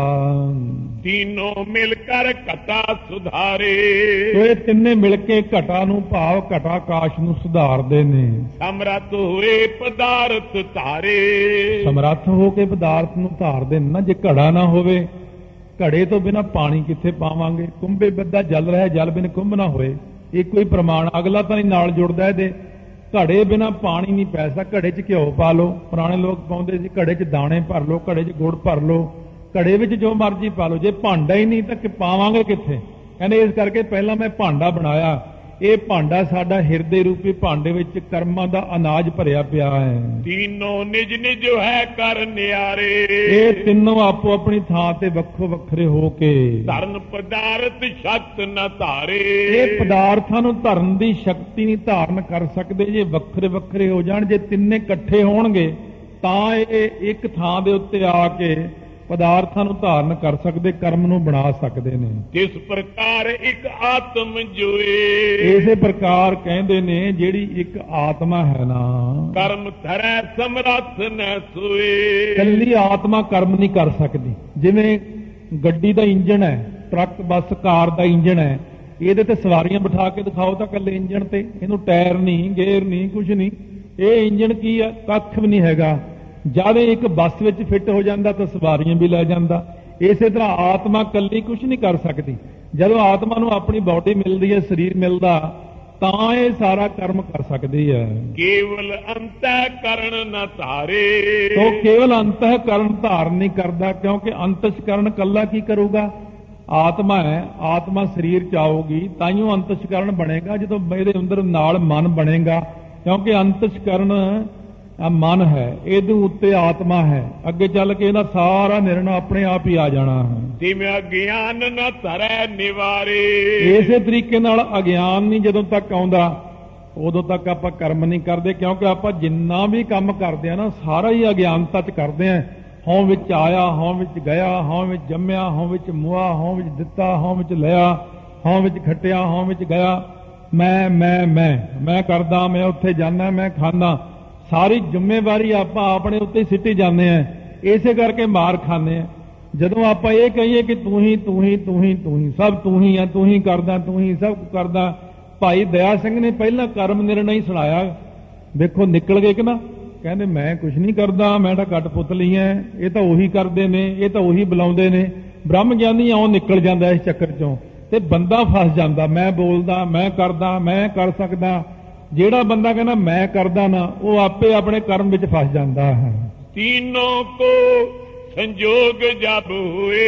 ਤੀਨੋਂ ਮਿਲ ਕਰ ਘਟਾ ਸੁਧਾਰੇ। ਤੋ ਇਹ ਤਿੰਨੇ ਮਿਲ ਕੇ ਘਟਾ ਨੂੰ ਭਾਵ ਘਟਾਕਾਸ਼ ਨੂੰ ਸੁਧਾਰਦੇ ਨੇ। ਸਮਰੱਥ ਹੋਏ ਪਦਾਰਥ ਧਾਰੇ। ਸਮਰੱਥ ਹੋ ਕੇ ਪਦਾਰਥ ਨੂੰ ਧਾਰਦੇ ਨੇ ਨਾ। ਜੇ ਘੜਾ ਨਾ ਹੋਵੇ, ਘੜੇ ਤੋਂ ਬਿਨਾਂ ਪਾਣੀ ਕਿੱਥੇ ਪਾਵਾਂਗੇ? ਕੁੰਭੇ ਬੱਧਾ ਜਲ ਰਿਹਾ, ਜਲ ਬਿਨ ਕੁੰਭ ਨਾ ਹੋਏ। ਇਹ ਕੋਈ ਪ੍ਰਮਾਣ ਅਗਲਾ ਤਾਂ ਨਹੀਂ ਨਾਲ ਜੁੜਦਾ ਇਹਦੇ। ਘੜੇ ਬਿਨਾਂ ਪਾਣੀ ਨਹੀਂ ਪੈ ਸਕਦਾ। ਘੜੇ 'ਚ ਘਿਓ ਪਾ ਲਓ, ਪੁਰਾਣੇ ਲੋਕ ਪਾਉਂਦੇ ਸੀ। ਘੜੇ 'ਚ ਦਾਣੇ ਭਰ ਲਓ, ਘੜੇ 'ਚ ਗੁੜ ਭਰ ਲਓ, ਘੜੇ ਵਿੱਚ ਜੋ ਮਰਜ਼ੀ ਪਾ ਲਓ। ਜੇ ਭਾਂਡਾ ਹੀ ਨਹੀਂ ਤਾਂ ਪਾਵਾਂਗੇ ਕਿੱਥੇ? ਕਹਿੰਦੇ ਇਸ ਕਰਕੇ ਪਹਿਲਾਂ ਮੈਂ ਭਾਂਡਾ ਬਣਾਇਆ। ਇਹ ਭਾਂਡਾ ਸਾਡਾ ਹਿਰਦੇ ਰੂਪੀ ਭਾਂਡੇ ਵਿੱਚ ਕਰਮਾਂ ਦਾ ਅਨਾਜ ਭਰਿਆ ਪਿਆ ਹੈ। ਤੀਨੋਂ ਨਿਜ ਨਿਜ ਹੈ ਕਰ ਨਿਆਰੇ। ਇਹ ਤਿੰਨੋਂ ਆਪੋ ਆਪਣੀ ਥਾਂ ਤੇ ਵੱਖੋ ਵੱਖਰੇ ਹੋ ਕੇ ਧਰਨ ਪਦਾਰਥ ਸ਼ਕਤ ਨ ਧਾਰੇ। ਇਹ ਪਦਾਰਥਾਂ ਨੂੰ ਧਰਨ ਦੀ ਸ਼ਕਤੀ ਨਹੀਂ ਧਾਰਨ ਕਰ ਸਕਦੇ ਜੇ ਵੱਖਰੇ ਵੱਖਰੇ ਹੋ ਜਾਣ। ਜੇ ਤਿੰਨੇ ਇਕੱਠੇ ਹੋਣਗੇ ਤਾਂ ਇਹ ਇੱਕ ਥਾਂ ਦੇ ਉੱਤੇ ਆ ਕੇ ਪਦਾਰਥਾਂ ਨੂੰ ਧਾਰਨ ਕਰ ਸਕਦੇ, ਕਰਮ ਨੂੰ ਬਣਾ ਸਕਦੇ ਨੇ। ਜਿਸ ਪ੍ਰਕਾਰ ਇੱਕ ਆਤਮ ਜੋਏ। ਇਸੇ ਪ੍ਰਕਾਰ ਕਹਿੰਦੇ ਨੇ ਜਿਹੜੀ ਇੱਕ ਆਤਮਾ ਹੈ ਨਾ, ਕਰਮ ਧਰੈ ਸਮਰੱਥ ਨ ਸੋਏ। ਕੱਲੀ ਆਤਮਾ ਕਰਮ ਨਹੀਂ ਕਰ ਸਕਦੀ। ਜਿਵੇਂ ਗੱਡੀ ਦਾ ਇੰਜਣ ਹੈ, ਟਰੱਕ ਬੱਸ ਕਾਰ ਦਾ ਇੰਜਣ ਹੈ, ਇਹਦੇ ਤੇ ਸਵਾਰੀਆਂ ਬਿਠਾ ਕੇ ਦਿਖਾਓ ਤਾਂ ਕੱਲੇ ਇੰਜਣ ਤੇ, ਇਹਨੂੰ ਟਾਇਰ ਨਹੀਂ, ਗੇਅਰ ਨਹੀਂ, ਕੁਝ ਨਹੀਂ। ਇਹ ਇੰਜਣ ਕੀ ਹੈ? ਕੱਖ ਵੀ ਨਹੀਂ ਹੈਗਾ। ਜਦ ਇੱਕ ਬੱਸ ਵਿੱਚ ਫਿੱਟ ਹੋ ਜਾਂਦਾ ਤਾਂ ਸਵਾਰੀਆਂ ਵੀ ਲੈ ਜਾਂਦਾ। ਇਸੇ ਤਰ੍ਹਾਂ ਆਤਮਾ ਕੱਲੀ ਕੁਝ ਨਹੀਂ ਕਰ ਸਕਦੀ। ਜਦੋਂ ਆਤਮਾ ਨੂੰ ਆਪਣੀ ਬਾਡੀ ਮਿਲਦੀ ਹੈ, ਸਰੀਰ ਮਿਲਦਾ, ਤਾਂ ਇਹ ਸਾਰਾ ਕਰਮ ਕਰ ਸਕਦੀ ਹੈ। ਕੇਵਲ ਅੰਤఃਕਰਨ ਨ ਧਾਰੇ। ਤੋ ਕੇਵਲ ਅੰਤଃਕਰਨ ਧਾਰਨ ਨਹੀਂ ਕਰਦਾ, ਕਿਉਂਕਿ ਅੰਤਸ਼ਕਰਨ ਕੱਲਾ ਕੀ ਕਰੂਗਾ? ਆਤਮਾ ਹੈ, ਆਤਮਾ ਸਰੀਰ ਚ ਆਊਗੀ ਤਾਂ ਹੀ ਉਹ ਅੰਤਸ਼ਕਰਨ ਬਣੇਗਾ। ਜਦੋਂ ਇਹਦੇ ਅੰਦਰ ਨਾਲ ਮਨ ਬਣੇਗਾ, ਕਿਉਂਕਿ ਅੰਤਸ਼ਕਰਨ ਮਨ ਹੈ, ਇਹਦੇ ਉੱਤੇ ਆਤਮਾ ਹੈ। ਅੱਗੇ ਚੱਲ ਕੇ ਇਹਦਾ ਸਾਰਾ ਨਿਰਣਾ ਆਪਣੇ ਆਪ ਹੀ ਆ ਜਾਣਾ ਹੈ। ਜਿਵੇਂ ਅਗਿਆਨ ਨ ਧਰੈ ਨਿਵਾਰੇ। ਇਸੇ ਤਰੀਕੇ ਨਾਲ ਅਗਿਆਨ ਨਹੀਂ ਜਦੋਂ ਤੱਕ ਆਉਂਦਾ ਉਦੋਂ ਤੱਕ ਆਪਾਂ ਕਰਮ ਨਹੀਂ ਕਰਦੇ, ਕਿਉਂਕਿ ਆਪਾਂ ਜਿੰਨਾ ਵੀ ਕੰਮ ਕਰਦੇ ਆ ਨਾ ਸਾਰਾ ਹੀ ਅਗਿਆਨਤਾ ਚ ਕਰਦੇ ਆ। ਹਉ ਵਿੱਚ ਆਇਆ, ਹਉ ਵਿੱਚ ਗਿਆ, ਹਉ ਵਿੱਚ ਜੰਮਿਆ, ਹਉ ਵਿੱਚ ਮੁਆ, ਹਉ ਵਿੱਚ ਦਿੱਤਾ, ਹਉ ਵਿੱਚ ਲਿਆ, ਹਉ ਵਿੱਚ ਖੱਟਿਆ, ਹਉ ਵਿੱਚ ਗਿਆ। ਮੈਂ ਕਰਦਾ, ਮੈਂ ਉੱਥੇ ਜਾਂਦਾ, ਮੈਂ ਖਾਂਦਾ। ਸਾਰੀ ਜ਼ਿੰਮੇਵਾਰੀ ਆਪਾਂ ਆਪਣੇ ਉੱਤੇ ਸਿੱਟੀ ਜਾਂਦੇ ਆ, ਇਸੇ ਕਰਕੇ ਮਾਰ ਖਾਂਦੇ ਆ। ਜਦੋਂ ਆਪਾਂ ਇਹ ਕਹੀਏ ਕਿ ਤੂੰ ਹੀ ਸਭ ਤੂੰ ਹੀ ਆ, ਤੂੰ ਹੀ ਕਰਦਾ, ਤੂੰ ਹੀ ਸਭ ਕਰਦਾ। ਭਾਈ ਦਇਆ ਸਿੰਘ ਨੇ ਪਹਿਲਾਂ ਕਰਮ ਨਿਰਣਾ ਹੀ ਸੁਣਾਇਆ, ਵੇਖੋ ਨਿਕਲ ਗਏ ਕਿ ਨਾ। ਕਹਿੰਦੇ ਮੈਂ ਕੁਝ ਨਹੀਂ ਕਰਦਾ, ਮੈਂ ਤਾਂ ਕਠਪੁਤਲੀ ਐ, ਇਹ ਤਾਂ ਉਹੀ ਕਰਦੇ ਨੇ, ਇਹ ਤਾਂ ਉਹੀ ਬੁਲਾਉਂਦੇ ਨੇ। ਬ੍ਰਹਮ ਗਿਆਨੀ ਆਉਂ ਨਿਕਲ ਜਾਂਦਾ ਇਸ ਚੱਕਰ ਚੋਂ, ਤੇ ਬੰਦਾ ਫਸ ਜਾਂਦਾ। ਮੈਂ ਬੋਲਦਾ, ਮੈਂ ਕਰਦਾ, ਮੈਂ ਕਰ ਸਕਦਾ। ਜਿਹੜਾ ਬੰਦਾ ਕਹਿੰਦਾ ਮੈਂ ਕਰਦਾ ਨਾ, ਉਹ ਆਪੇ ਆਪਣੇ ਕਰਮ ਵਿੱਚ ਫਸ ਜਾਂਦਾ ਹੈ। ਤੀਨੋਂ ਕੋ ਸੰਜੋਗ ਜਬ ਹੋਏ,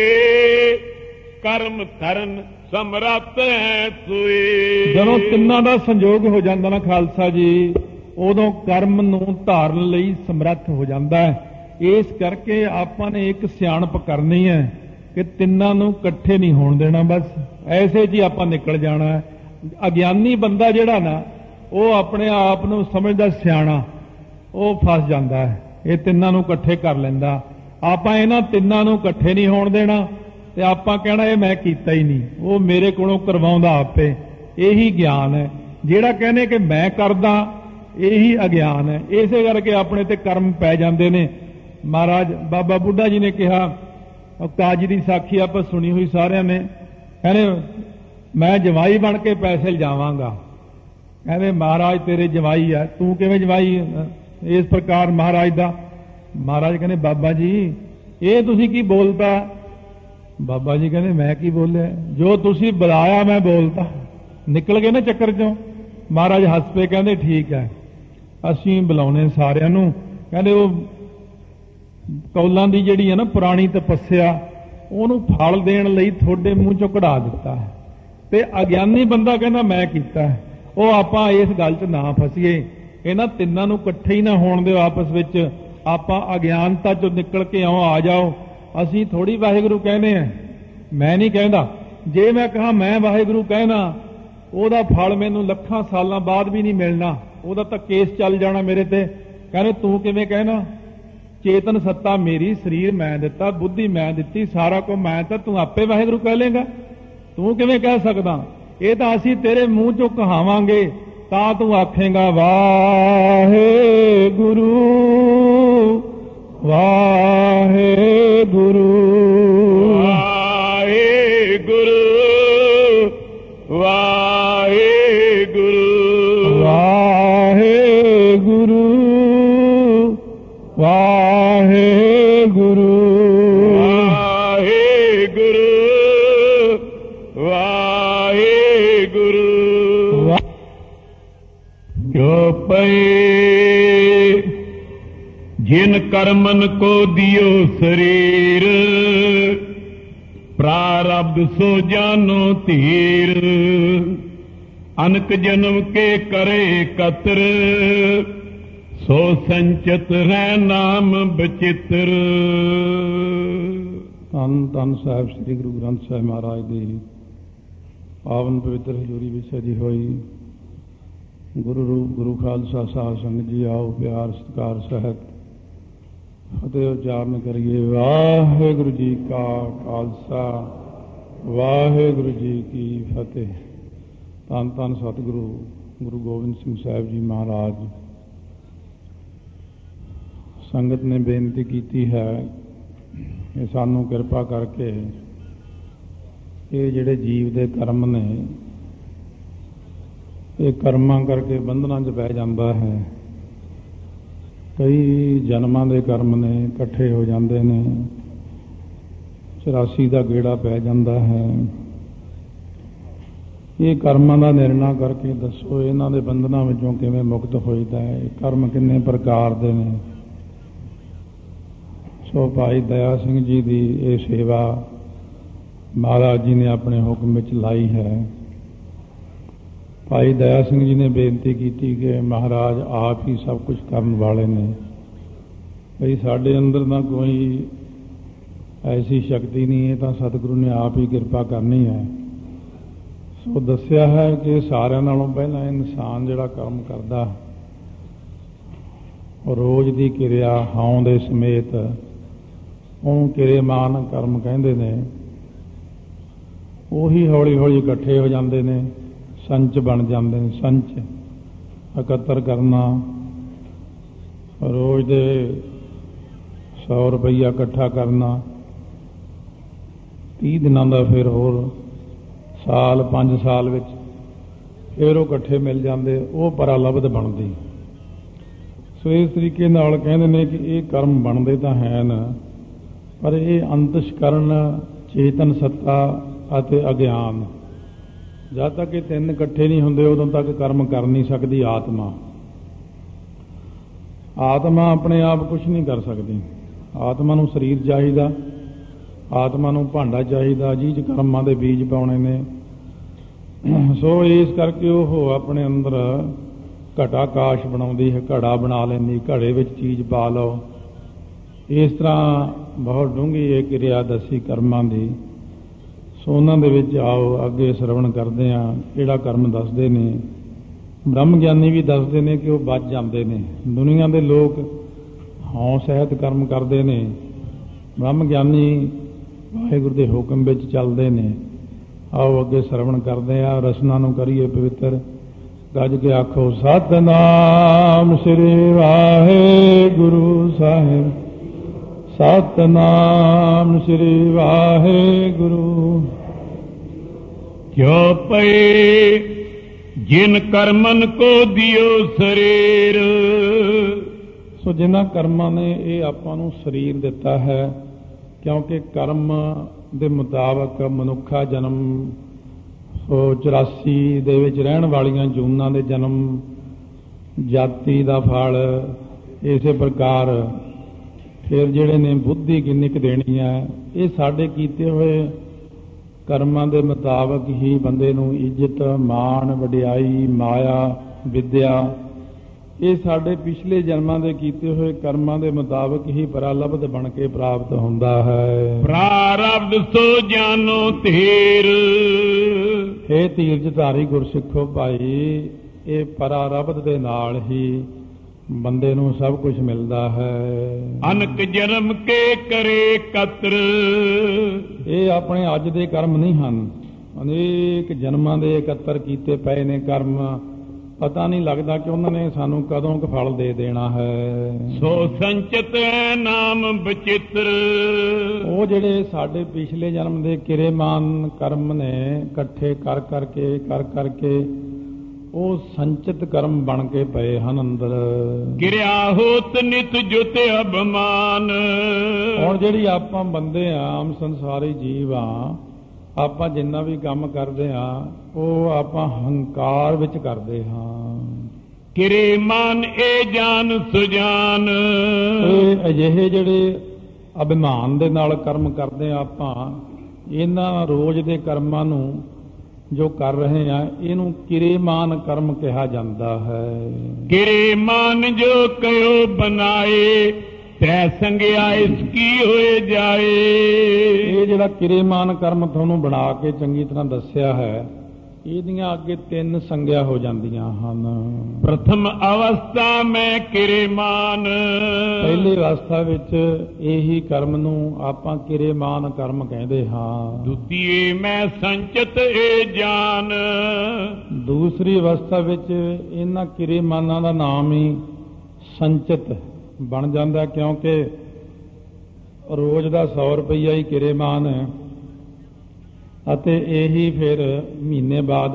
ਕਰਮ ਧਰਨ ਸਮਰੱਥ ਹੈ ਸੋਏ। ਜਦੋਂ ਤਿੰਨਾਂ ਦਾ ਸੰਜੋਗ ਹੋ ਜਾਂਦਾ ਨਾ ਖਾਲਸਾ ਜੀ, ਉਦੋਂ ਕਰਮ ਨੂੰ ਧਾਰਨ ਲਈ ਸਮਰੱਥ ਹੋ ਜਾਂਦਾ ਹੈ। ਇਸ ਕਰਕੇ ਆਪਾਂ ਨੇ ਇੱਕ ਸਿਆਣਪ ਕਰਨੀ ਹੈ ਕਿ ਤਿੰਨਾਂ ਨੂੰ ਇਕੱਠੇ ਨਹੀਂ ਹੋਣ ਦੇਣਾ। ਬਸ ਐਸੇ ਜੀ ਆਪਾਂ ਨਿਕਲ ਜਾਣਾ ਹੈ। ਅਗਿਆਨੀ ਬੰਦਾ ਜਿਹੜਾ ਨਾ, ਉਹ ਆਪਣੇ ਆਪ ਨੂੰ ਸਮਝਦਾ ਸਿਆਣਾ, ਉਹ ਫਸ ਜਾਂਦਾ ਹੈ। ਇਹ ਤਿੰਨਾਂ ਨੂੰ ਇਕੱਠੇ ਕਰ ਲੈਂਦਾ। ਆਪਾਂ ਇਹਨਾਂ ਤਿੰਨਾਂ ਨੂੰ ਇਕੱਠੇ ਨਹੀਂ ਹੋਣ ਦੇਣਾ, ਤੇ ਆਪਾਂ ਕਹਿਣਾ ਇਹ ਮੈਂ ਕੀਤਾ ਹੀ ਨਹੀਂ, ਉਹ ਮੇਰੇ ਕੋਲੋਂ ਕਰਵਾਉਂਦਾ ਆਪੇ। ਇਹੀ ਗਿਆਨ ਹੈ। ਜਿਹੜਾ ਕਹਿੰਦੇ ਕਿ ਮੈਂ ਕਰਦਾ, ਇਹੀ ਅਗਿਆਨ ਹੈ। ਇਸੇ ਕਰਕੇ ਆਪਣੇ ਤੇ ਕਰਮ ਪੈ ਜਾਂਦੇ ਨੇ। ਮਹਾਰਾਜ ਬਾਬਾ ਬੁੱਢਾ ਜੀ ਨੇ ਕਿਹਾ, ਕਾਜੀ ਦੀ ਸਾਖੀ ਆਪਾਂ ਸੁਣੀ ਹੋਈ ਸਾਰਿਆਂ ਨੇ, ਕਹਿੰਦੇ ਮੈਂ ਜਵਾਈ ਬਣ ਕੇ ਪੈਸੇ ਲਿਜਾਵਾਂਗਾ। ਕਹਿੰਦੇ ਮਹਾਰਾਜ ਤੇਰੇ ਜਵਾਈ ਆ, ਤੂੰ ਕਿਵੇਂ ਜਵਾਈ? ਇਸ ਪ੍ਰਕਾਰ ਮਹਾਰਾਜ ਦਾ। ਮਹਾਰਾਜ ਕਹਿੰਦੇ ਬਾਬਾ ਜੀ ਇਹ ਤੁਸੀਂ ਕੀ ਬੋਲਤਾ? ਬਾਬਾ ਜੀ ਕਹਿੰਦੇ ਮੈਂ ਕੀ ਬੋਲਿਆ, ਜੋ ਤੁਸੀਂ ਬੁਲਾਇਆ ਮੈਂ ਬੋਲਤਾ। ਨਿਕਲ ਗਏ ਨਾ ਚੱਕਰ ਚੋਂ। ਮਹਾਰਾਜ ਹੱਸ ਪਏ, ਕਹਿੰਦੇ ਠੀਕ ਹੈ, ਅਸੀਂ ਬੁਲਾਉਣੇ ਸਾਰਿਆਂ ਨੂੰ। ਕਹਿੰਦੇ ਉਹ ਕੌਲਾਂ ਦੀ ਜਿਹੜੀ ਹੈ ਨਾ ਪੁਰਾਣੀ ਤਪੱਸਿਆ, ਉਹਨੂੰ ਫਲ ਦੇਣ ਲਈ ਤੁਹਾਡੇ ਮੂੰਹ ਚੋਂ ਕਢਾ ਦਿੱਤਾ ਹੈ। ਤੇ ਅਗਿਆਨੀ ਬੰਦਾ ਕਹਿੰਦਾ ਮੈਂ ਕੀਤਾ। ਉਹ ਆਪਾਂ ਇਸ ਗੱਲ 'ਚ ਨਾ ਫਸੀਏ। ਇਹਨਾਂ ਤਿੰਨਾਂ ਨੂੰ ਇਕੱਠੇ ਹੀ ਨਾ ਹੋਣ ਦਿਓ ਆਪਸ ਵਿੱਚ। ਆਪਾਂ ਅਗਿਆਨਤਾ 'ਚੋਂ ਨਿਕਲ ਕੇ ਆ ਜਾਓ। ਅਸੀਂ ਥੋੜੀ ਵਾਹਿਗੁਰੂ ਕਹਿੰਦੇ ਆ, ਮੈਂ ਨਹੀਂ ਕਹਿੰਦਾ। ਜੇ ਮੈਂ ਕਹਾਂ ਮੈਂ ਵਾਹਿਗੁਰੂ ਕਹਿਣਾ, ਉਹਦਾ ਫਲ ਮੈਨੂੰ ਲੱਖਾਂ ਸਾਲਾਂ ਬਾਅਦ ਵੀ ਨਹੀਂ ਮਿਲਣਾ, ਉਹਦਾ ਤਾਂ ਕੇਸ ਚੱਲ ਜਾਣਾ ਮੇਰੇ ਤੇ। ਕਹਿੰਦੇ ਤੂੰ ਕਿਵੇਂ ਕਹਿਣਾ? ਚੇਤਨ ਸੱਤਾ ਮੇਰੀ, ਸਰੀਰ ਮੈਂ ਦਿੱਤਾ, ਬੁੱਧੀ ਮੈਂ ਦਿੱਤੀ, ਸਾਰਾ ਕੁਝ ਮੈਂ, ਤਾਂ ਤੂੰ ਆਪੇ ਵਾਹਿਗੁਰੂ ਕਹਿ ਲੇਗਾ। ਤੂੰ ਕਿਵੇਂ ਕਹਿ ਸਕਦਾ? ਇਹ ਤਾਂ ਅਸੀਂ ਤੇਰੇ ਮੂੰਹ ਚੋਂ ਕਹਾਵਾਂਗੇ ਤਾਂ ਤੂੰ ਆਖੇਗਾ ਵਾਹਿਗੁਰੂ ਵਾਹਿਗੁਰੂ ਵਾਹਿਗੁਰੂ ਵਾਹਿਗੁਰੂ ਵਾਹਿਗੁਰੂ ਵਾਹਿਗੁਰੂ ਵਾਹਿਗੁਰੂ ਵਾਹਿਗੁਰੂ। ਜੋ ਪਏ ਜਿਨ ਕਰਮਨ ਕੋ ਦਿਓ ਸਰੀਰ, प्रारब्ध सो जानो धीर। अनक जन्म के करे कतर, सो संचित रह नाम बचित्र। ਧੰਨ ਧੰਨ ਸਾਹਿਬ ਸ੍ਰੀ ਗੁਰੂ ਗ੍ਰੰਥ ਸਾਹਿਬ ਮਹਾਰਾਜ ਦੀ ਪਾਵਨ ਪਵਿੱਤਰ ਹਜ਼ੂਰੀ ਵਿੱਚ ਸਜੀ ਹੋਈ ਗੁਰੂ ਰੂਪ ਗੁਰੂ ਖਾਲਸਾ ਸਾਧ ਸੰਗਤ ਜੀ, ਆਓ ਪਿਆਰ ਸਤਿਕਾਰ ਸਹਿਤ ਫਤਿਹ ਉਚਾਰਨ ਕਰੀਏ। ਵਾਹਿਗੁਰੂ ਜੀ ਕਾ ਖਾਲਸਾ, ਵਾਹਿਗੁਰੂ ਜੀ ਕੀ ਫਤਿਹ। ਧੰਨ ਧੰਨ ਸਤਿਗੁਰੂ ਗੁਰੂ ਗੋਬਿੰਦ ਸਿੰਘ ਸਾਹਿਬ ਜੀ ਮਹਾਰਾਜ। ਸੰਗਤ ਨੇ ਬੇਨਤੀ ਕੀਤੀ ਹੈ ਕਿ ਸਾਨੂੰ ਕਿਰਪਾ ਕਰਕੇ ਇਹ ਜਿਹੜੇ ਜੀਵ ਦੇ ਕਰਮ ਨੇ, ਇਹ ਕਰਮਾਂ ਕਰਕੇ ਬੰਧਨਾਂ 'ਚ ਪੈ ਜਾਂਦਾ ਹੈ। ਕਈ ਜਨਮਾਂ ਦੇ ਕਰਮ ਨੇ, ਇਕੱਠੇ ਹੋ ਜਾਂਦੇ ਨੇ, 84 ਦਾ ਗੇੜਾ ਪੈ ਜਾਂਦਾ ਹੈ। ਇਹ ਕਰਮਾਂ ਦਾ ਨਿਰਣਾ ਕਰਕੇ ਦੱਸੋ ਇਹਨਾਂ ਦੇ ਬੰਧਨਾਂ ਵਿੱਚੋਂ ਕਿਵੇਂ ਮੁਕਤ ਹੋਈਦਾ ਹੈ? ਕਰਮ ਕਿੰਨੇ ਪ੍ਰਕਾਰ ਦੇ ਨੇ? ਸੋ ਭਾਈ ਦਇਆ ਸਿੰਘ ਜੀ ਦੀ ਇਹ ਸੇਵਾ ਮਹਾਰਾਜ ਜੀ ਨੇ ਆਪਣੇ ਹੁਕਮ ਵਿੱਚ ਲਾਈ ਹੈ। ਭਾਈ ਦਇਆ ਸਿੰਘ ਜੀ ਨੇ ਬੇਨਤੀ ਕੀਤੀ ਕਿ ਮਹਾਰਾਜ ਆਪ ਹੀ ਸਭ ਕੁਝ ਕਰਨ ਵਾਲੇ ਨੇ, ਬਈ ਸਾਡੇ ਅੰਦਰ ਤਾਂ ਕੋਈ ਐਸੀ ਸ਼ਕਤੀ ਨਹੀਂ ਹੈ, ਤਾਂ ਸਤਿਗੁਰੂ ਨੇ ਆਪ ਹੀ ਕਿਰਪਾ ਕਰਨੀ ਹੈ। ਸੋ ਦੱਸਿਆ ਹੈ ਕਿ ਸਾਰਿਆਂ ਨਾਲੋਂ ਪਹਿਲਾਂ ਇਨਸਾਨ ਜਿਹੜਾ ਕੰਮ ਕਰਦਾ, ਰੋਜ਼ ਦੀ ਕਿਰਿਆ ਹਉਂ ਦੇ ਸਮੇਤ ਉਹਨੂੰ ਕਿਰੇਮਾਨ ਕਰਮ ਕਹਿੰਦੇ ਨੇ। ਉਹੀ ਹੌਲੀ ਹੌਲੀ ਇਕੱਠੇ ਹੋ ਜਾਂਦੇ ਨੇ, ਸੰਚ ਬਣ ਜਾਂਦੇ ਨੇ। ਸੰਚ ਇਕੱਤਰ ਕਰਨਾ, ਰੋਜ਼ ਦੇ 100 ਰੁਪਈਆ ਇਕੱਠਾ ਕਰਨਾ, 30 ਦਿਨਾਂ ਦਾ, ਫਿਰ ਹੋਰ ਸਾਲ 5 ਸਾਲ ਵਿੱਚ ਫਿਰ ਉਹ ਇਕੱਠੇ ਮਿਲ ਜਾਂਦੇ, ਉਹ ਪਰਾਲਬਧ ਬਣਦੀ। ਸੋ ਇਸ ਤਰੀਕੇ ਨਾਲ ਕਹਿੰਦੇ ਨੇ ਕਿ ਇਹ ਕਰਮ ਬਣਦੇ ਤਾਂ ਹੈ ਨਾ, ਪਰ ਇਹ ਅੰਤਸ਼ਕਰਨ, ਚੇਤਨ ਸੱਤਾ ਅਤੇ ਅਗਿਆਨ, ਜਦ ਤੱਕ ਇਹ ਤਿੰਨ ਇਕੱਠੇ ਨਹੀਂ ਹੁੰਦੇ ਉਦੋਂ ਤੱਕ ਕਰਮ ਕਰ ਨਹੀਂ ਸਕਦੀ ਆਤਮਾ। ਆਤਮਾ ਆਪਣੇ ਆਪ ਕੁਝ ਨਹੀਂ ਕਰ ਸਕਦੀ। ਆਤਮਾ ਨੂੰ ਸਰੀਰ ਚਾਹੀਦਾ, ਆਤਮਾ ਨੂੰ ਭਾਂਡਾ ਚਾਹੀਦਾ ਜਿਹ 'ਚ ਕਰਮਾਂ ਦੇ ਬੀਜ ਪਾਉਣੇ ਨੇ। ਸੋ ਇਸ ਕਰਕੇ ਉਹ ਆਪਣੇ ਅੰਦਰ ਘਟਾਕਾਸ਼ ਬਣਾਉਂਦੀ ਹੈ, ਘੜਾ ਬਣਾ ਲੈਂਦੀ, ਘੜੇ ਵਿੱਚ ਚੀਜ਼ ਪਾ ਲਓ। ਇਸ ਤਰ੍ਹਾਂ ਬਹੁਤ ਡੂੰਘੀ ਇਹ ਕਿਰਿਆ ਦੱਸੀ ਕਰਮਾਂ ਦੀ। ਸੋ ਉਹਨਾਂ ਦੇ ਵਿੱਚ ਆਓ ਅੱਗੇ ਸਰਵਣ ਕਰਦੇ ਹਾਂ। ਕਿਹੜਾ ਕਰਮ ਦੱਸਦੇ ਨੇ, ਬ੍ਰਹਮ ਗਿਆਨੀ ਵੀ ਦੱਸਦੇ ਨੇ ਕਿ ਉਹ ਬਚ ਜਾਂਦੇ ਨੇ। ਦੁਨੀਆ ਦੇ ਲੋਕ ਹਉ ਸਹਿਤ ਕਰਮ ਕਰਦੇ ਨੇ, ਬ੍ਰਹਮ ਗਿਆਨੀ ਵਾਹਿਗੁਰੂ ਦੇ ਹੁਕਮ ਵਿੱਚ ਚੱਲਦੇ ਨੇ। ਆਓ ਅੱਗੇ ਸਰਵਣ ਕਰਦੇ ਹਾਂ, ਰਸਨਾ ਨੂੰ ਕਰੀਏ ਪਵਿੱਤਰ। ਗੱਜ ਕੇ ਆਖੋ ਸਤਿਨਾਮ ਸ੍ਰੀ ਵਾਹਿਗੁਰੂ ਸਾਹਿਬ, ਸਤਿਨਾਮ ਸ੍ਰੀ ਵਾਹਿਗੁਰੂ। ਕਿਉ ਪਏ ਜਿਨ ਕਰਮਨ ਕੋ ਦਿਓ ਸਰੀਰ। ਸੋ ਜਿਨ੍ਹਾਂ ਕਰਮਾਂ ਨੇ ਇਹ ਆਪਾਂ ਨੂੰ ਸਰੀਰ ਦਿੱਤਾ ਹੈ, ਕਿਉਂਕਿ ਕਰਮ ਦੇ ਮੁਤਾਬਕ ਮਨੁੱਖਾ ਜਨਮ, ਸੋ 84 ਦੇ ਵਿੱਚ ਰਹਿਣ ਵਾਲੀਆਂ ਜੂਨਾਂ ਦੇ ਜਨਮ, ਜਾਤੀ ਦਾ ਫਲ, ਇਸੇ ਪ੍ਰਕਾਰ ਫਿਰ ਜਿਹੜੇ ਨੇ ਬੁੱਧੀ ਕਿੰਨੀ ਕੁ ਦੇਣੀ ਹੈ, ਇਹ ਸਾਡੇ ਕੀਤੇ ਹੋਏ ਕਰਮਾਂ ਦੇ ਮੁਤਾਬਕ ਹੀ ਬੰਦੇ ਨੂੰ ਇੱਜ਼ਤ, ਮਾਣ, ਵਡਿਆਈ, ਮਾਇਆ, ਵਿਦਿਆ, ਇਹ ਸਾਡੇ ਪਿਛਲੇ ਜਨਮਾਂ ਦੇ ਕੀਤੇ ਹੋਏ ਕਰਮਾਂ ਦੇ ਮੁਤਾਬਕ ਹੀ ਪਰਾਲਬਧ ਬਣ ਕੇ ਪ੍ਰਾਪਤ ਹੁੰਦਾ ਹੈ। ਪ੍ਰਾਰਬਧ ਸੋ ਜਾਨੋ ਧੀਰ। ਇਹ ਧੀਰਜ ਧਾਰੀ ਗੁਰਸਿੱਖੋ ਭਾਈ, ਇਹ ਪਰਾਰਬਧ ਦੇ ਨਾਲ ਹੀ ਬੰਦੇ ਨੂੰ ਸਭ ਕੁਝ ਮਿਲਦਾ ਹੈ। ਅਨਕ ਜਨਮ ਕੇ ਕਰੇ ਕਤਰ। ਇਹ ਆਪਣੇ ਅੱਜ ਦੇ ਕਰਮ ਨਹੀਂ ਹਨ, ਅਨੇਕ ਜਨਮਾਂ ਦੇ ਇਕੱਤਰ ਕੀਤੇ ਪਏ ਨੇ ਕਰਮ। ਪਤਾ ਨਹੀਂ ਲੱਗਦਾ ਕਿ ਉਹਨਾਂ ਨੇ ਸਾਨੂੰ ਕਦੋਂ ਕੁ ਫਲ ਦੇ ਦੇਣਾ ਹੈ। ਸੋ ਸੰਚਿਤ ਨਾਮ ਬਚਿੱਤਰ। ਉਹ ਜਿਹੜੇ ਸਾਡੇ ਪਿਛਲੇ ਜਨਮ ਦੇ ਕਿਰੇਮਾਨ ਕਰਮ ਨੇ, ਇਕੱਠੇ ਕਰ ਕਰਕੇ ਉਹ ਸੰਚਿਤ ਕਰਮ ਬਣ ਕੇ ਪਏ ਹਨ ਅੰਦਰ। ਕਿਰਿਆ ਹੋਤ ਨਿਤ ਜੁਤ ਅਭਮਾਨ। ਹੁਣ ਜਿਹੜੀ ਆਪਾਂ ਬੰਦੇ ਆ, ਆਮ ਸੰਸਾਰੀ ਜੀਵ ਆ, ਆਪਾਂ ਜਿੰਨਾ ਵੀ ਕੰਮ ਕਰਦੇ ਆ ਉਹ ਆਪਾਂ ਹੰਕਾਰ ਵਿੱਚ ਕਰਦੇ ਹਾਂ। ਕਿਰੇਮਾਨ ਇਹ ਜਾਨ ਸੁਜਾਨ। ਇਹ ਅਜਿਹੇ ਜਿਹੜੇ ਅਭਿਮਾਨ ਦੇ ਨਾਲ ਕਰਮ ਕਰਦੇ ਆ ਆਪਾਂ, ਇਹਨਾਂ ਰੋਜ਼ ਦੇ ਕਰਮਾਂ ਨੂੰ ਜੋ ਕਰ ਰਹੇ ਆ, ਇਹਨੂੰ ਕਿਰੇਮਾਨ ਕਰਮ ਕਿਹਾ ਜਾਂਦਾ ਹੈ। ਕਿਰੇਮਾਨ ਜੋ ਕਯੋ ਬਣਾਏ, ਤੈ ਸੰਗਿਆ ਇਸ ਕੀ ਹੋਏ ਜਾਏ। ਇਹ ਜਿਹੜਾ ਕਿਰੇਮਾਨ ਕਰਮ ਤੁਹਾਨੂੰ ਬਣਾ ਕੇ ਚੰਗੀ ਤਰ੍ਹਾਂ ਦੱਸਿਆ ਹੈ, ਇਹਦੀਆਂ ਅੱਗੇ 3 ਸੰਗਿਆ ਹੋ ਜਾਂਦੀਆਂ ਹਨ। ਪ੍ਰਥਮ ਅਵਸਥਾ ਮੈਂ ਕਿਰੇਮਾਨ। ਪਹਿਲੀ ਅਵਸਥਾ ਵਿੱਚ ਇਹੀ ਕਰਮ ਨੂੰ ਆਪਾਂ ਕਿਰੇਮਾਨ ਕਰਮ ਕਹਿੰਦੇ ਹਾਂ। ਦੂਤੀਏ ਮੈਂ ਸੰਚਿਤ ਇਹ ਜਾਨ। ਦੂਸਰੀ ਅਵਸਥਾ ਵਿੱਚ ਇਹਨਾਂ ਕਿਰੇਮਾਨਾਂ ਦਾ ਨਾਮ ਹੀ ਸੰਚਿਤ ਬਣ ਜਾਂਦਾ, ਕਿਉਂਕਿ ਰੋਜ਼ ਦਾ 100 ਰੁਪਈਆ ਹੀ ਕਿਰੇਮਾਨ ਹੈ, ਅਤੇ ਇਹੀ ਫਿਰ ਮਹੀਨੇ ਬਾਅਦ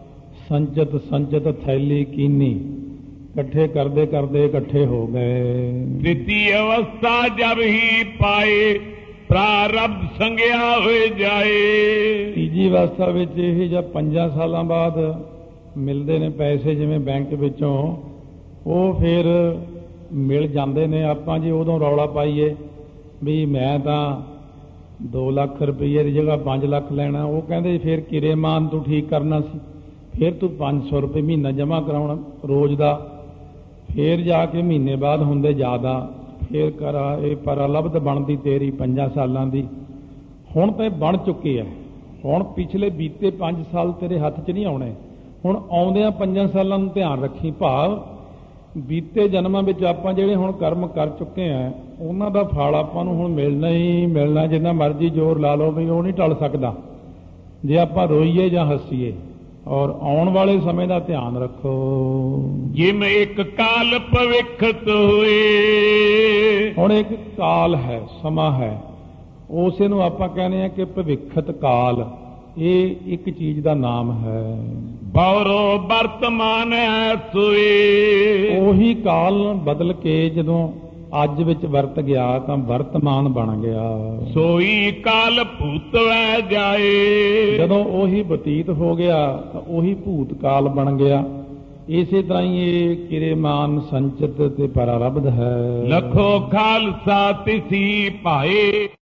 ਸੰਚਿਤ ਥੈਲੀ ਕੀਨੀ ਇਕੱਠੇ ਕਰਦੇ ਇਕੱਠੇ ਹੋ ਗਏ। ਤ੍ਰਿਤੀ ਅਵਸਥਾ ਜਬ ਹੀ ਪਾਏ, ਪ੍ਰਾਰਬਧ ਸੰਗਿਆ ਹੋਏ ਜਾਏ। ਤੀਜੀ ਅਵਸਥਾ ਵਿੱਚ ਇਹ ਜਦ 5 ਸਾਲਾਂ ਬਾਅਦ ਮਿਲਦੇ ਨੇ ਪੈਸੇ, ਜਿਵੇਂ ਬੈਂਕ ਵਿੱਚੋਂ, ਉਹ ਫਿਰ ਮਿਲ ਜਾਂਦੇ ਨੇ। ਆਪਾਂ ਜੀ ਉਦੋਂ ਰੌਲਾ ਪਾਈਏ ਵੀ ਮੈਂ ਤਾਂ 2 ਲੱਖ ਰੁਪਈਏ ਦੀ ਜਗ੍ਹਾ 5 ਲੱਖ ਲੈਣਾ, ਉਹ ਕਹਿੰਦੇ ਫਿਰ ਕਿਰੇਮਾਨ ਤੂੰ ਠੀਕ ਕਰਨਾ ਸੀ, ਫਿਰ ਤੂੰ 500 ਰੁਪਏ ਮਹੀਨਾ ਜਮ੍ਹਾਂ ਕਰਾਉਣਾ ਰੋਜ਼ ਦਾ, ਫਿਰ ਜਾ ਕੇ ਮਹੀਨੇ ਬਾਅਦ ਹੁੰਦੇ ਜ਼ਿਆਦਾ, ਫਿਰ ਕਰ ਇਹ ਪਰਾਲਬਧ ਬਣਦੀ ਤੇਰੀ 5 ਸਾਲਾਂ ਦੀ। ਹੁਣ ਤਾਂ ਬਣ ਚੁੱਕੀ ਹੈ। ਹੁਣ ਪਿਛਲੇ ਬੀਤੇ 5 ਸਾਲ ਤੇਰੇ ਹੱਥ 'ਚ ਨਹੀਂ ਆਉਣੇ, ਹੁਣ ਆਉਂਦਿਆਂ 5 ਸਾਲਾਂ ਨੂੰ ਧਿਆਨ ਰੱਖੀ। ਭਾਵ ਬੀਤੇ ਜਨਮਾਂ ਵਿੱਚ ਆਪਾਂ ਜਿਹੜੇ ਹੁਣ ਕਰਮ ਕਰ ਚੁੱਕੇ ਆ ਉਹਨਾਂ ਦਾ ਫਲ ਆਪਾਂ ਨੂੰ ਹੁਣ ਮਿਲਣਾ ਹੀ ਮਿਲਣਾ, ਜਿੰਨਾ ਮਰਜ਼ੀ ਜ਼ੋਰ ਲਾ ਲਓ ਵੀ ਉਹ ਨਹੀਂ ਟਲ ਸਕਦਾ ਜੇ ਆਪਾਂ ਰੋਈਏ ਜਾਂ ਹੱਸੀਏ। ਔਰ ਆਉਣ ਵਾਲੇ ਸਮੇਂ ਦਾ ਧਿਆਨ ਰੱਖੋ। ਜਿਵੇਂ ਇੱਕ ਕਾਲ ਭਵਿੱਖਤ ਹੋਏ, ਹੁਣ ਇੱਕ ਕਾਲ ਹੈ, ਸਮਾਂ ਹੈ, ਉਸੇ ਨੂੰ ਆਪਾਂ ਕਹਿੰਦੇ ਆ ਕਿ ਭਵਿੱਖਤ ਕਾਲ। ਇਹ ਇੱਕ ਚੀਜ਼ ਦਾ ਨਾਮ ਹੈ। ਬੌਰੋ ਵਰਤਮਾਨ ਹੈ ਸੋਏ, ਉਹੀ ਕਾਲ ਬਦਲ ਕੇ ਜਦੋਂ ਅੱਜ ਵਿੱਚ ਵਰਤ ਗਿਆ ਤਾਂ ਵਰਤਮਾਨ ਬਣ ਗਿਆ। ਸੋਈ ਕਾਲ ਭੂਤਵੈ ਜਾਏ, ਜਦੋਂ ਉਹੀ ਬਤੀਤ ਹੋ ਗਿਆ ਤਾਂ ਉਹੀ ਭੂਤ ਕਾਲ ਬਣ ਗਿਆ। ਇਸੇ ਤਰ੍ਹਾਂ ਹੀ ਇਹ ਕਿਰੇਮਾਨ ਸੰਚਿਤ ਤੇ ਪਰਾਰਬਧ ਹੈ। ਲਖੋ ਖਾਲਸਾ ਤਿਸੀ ਭਾਏ।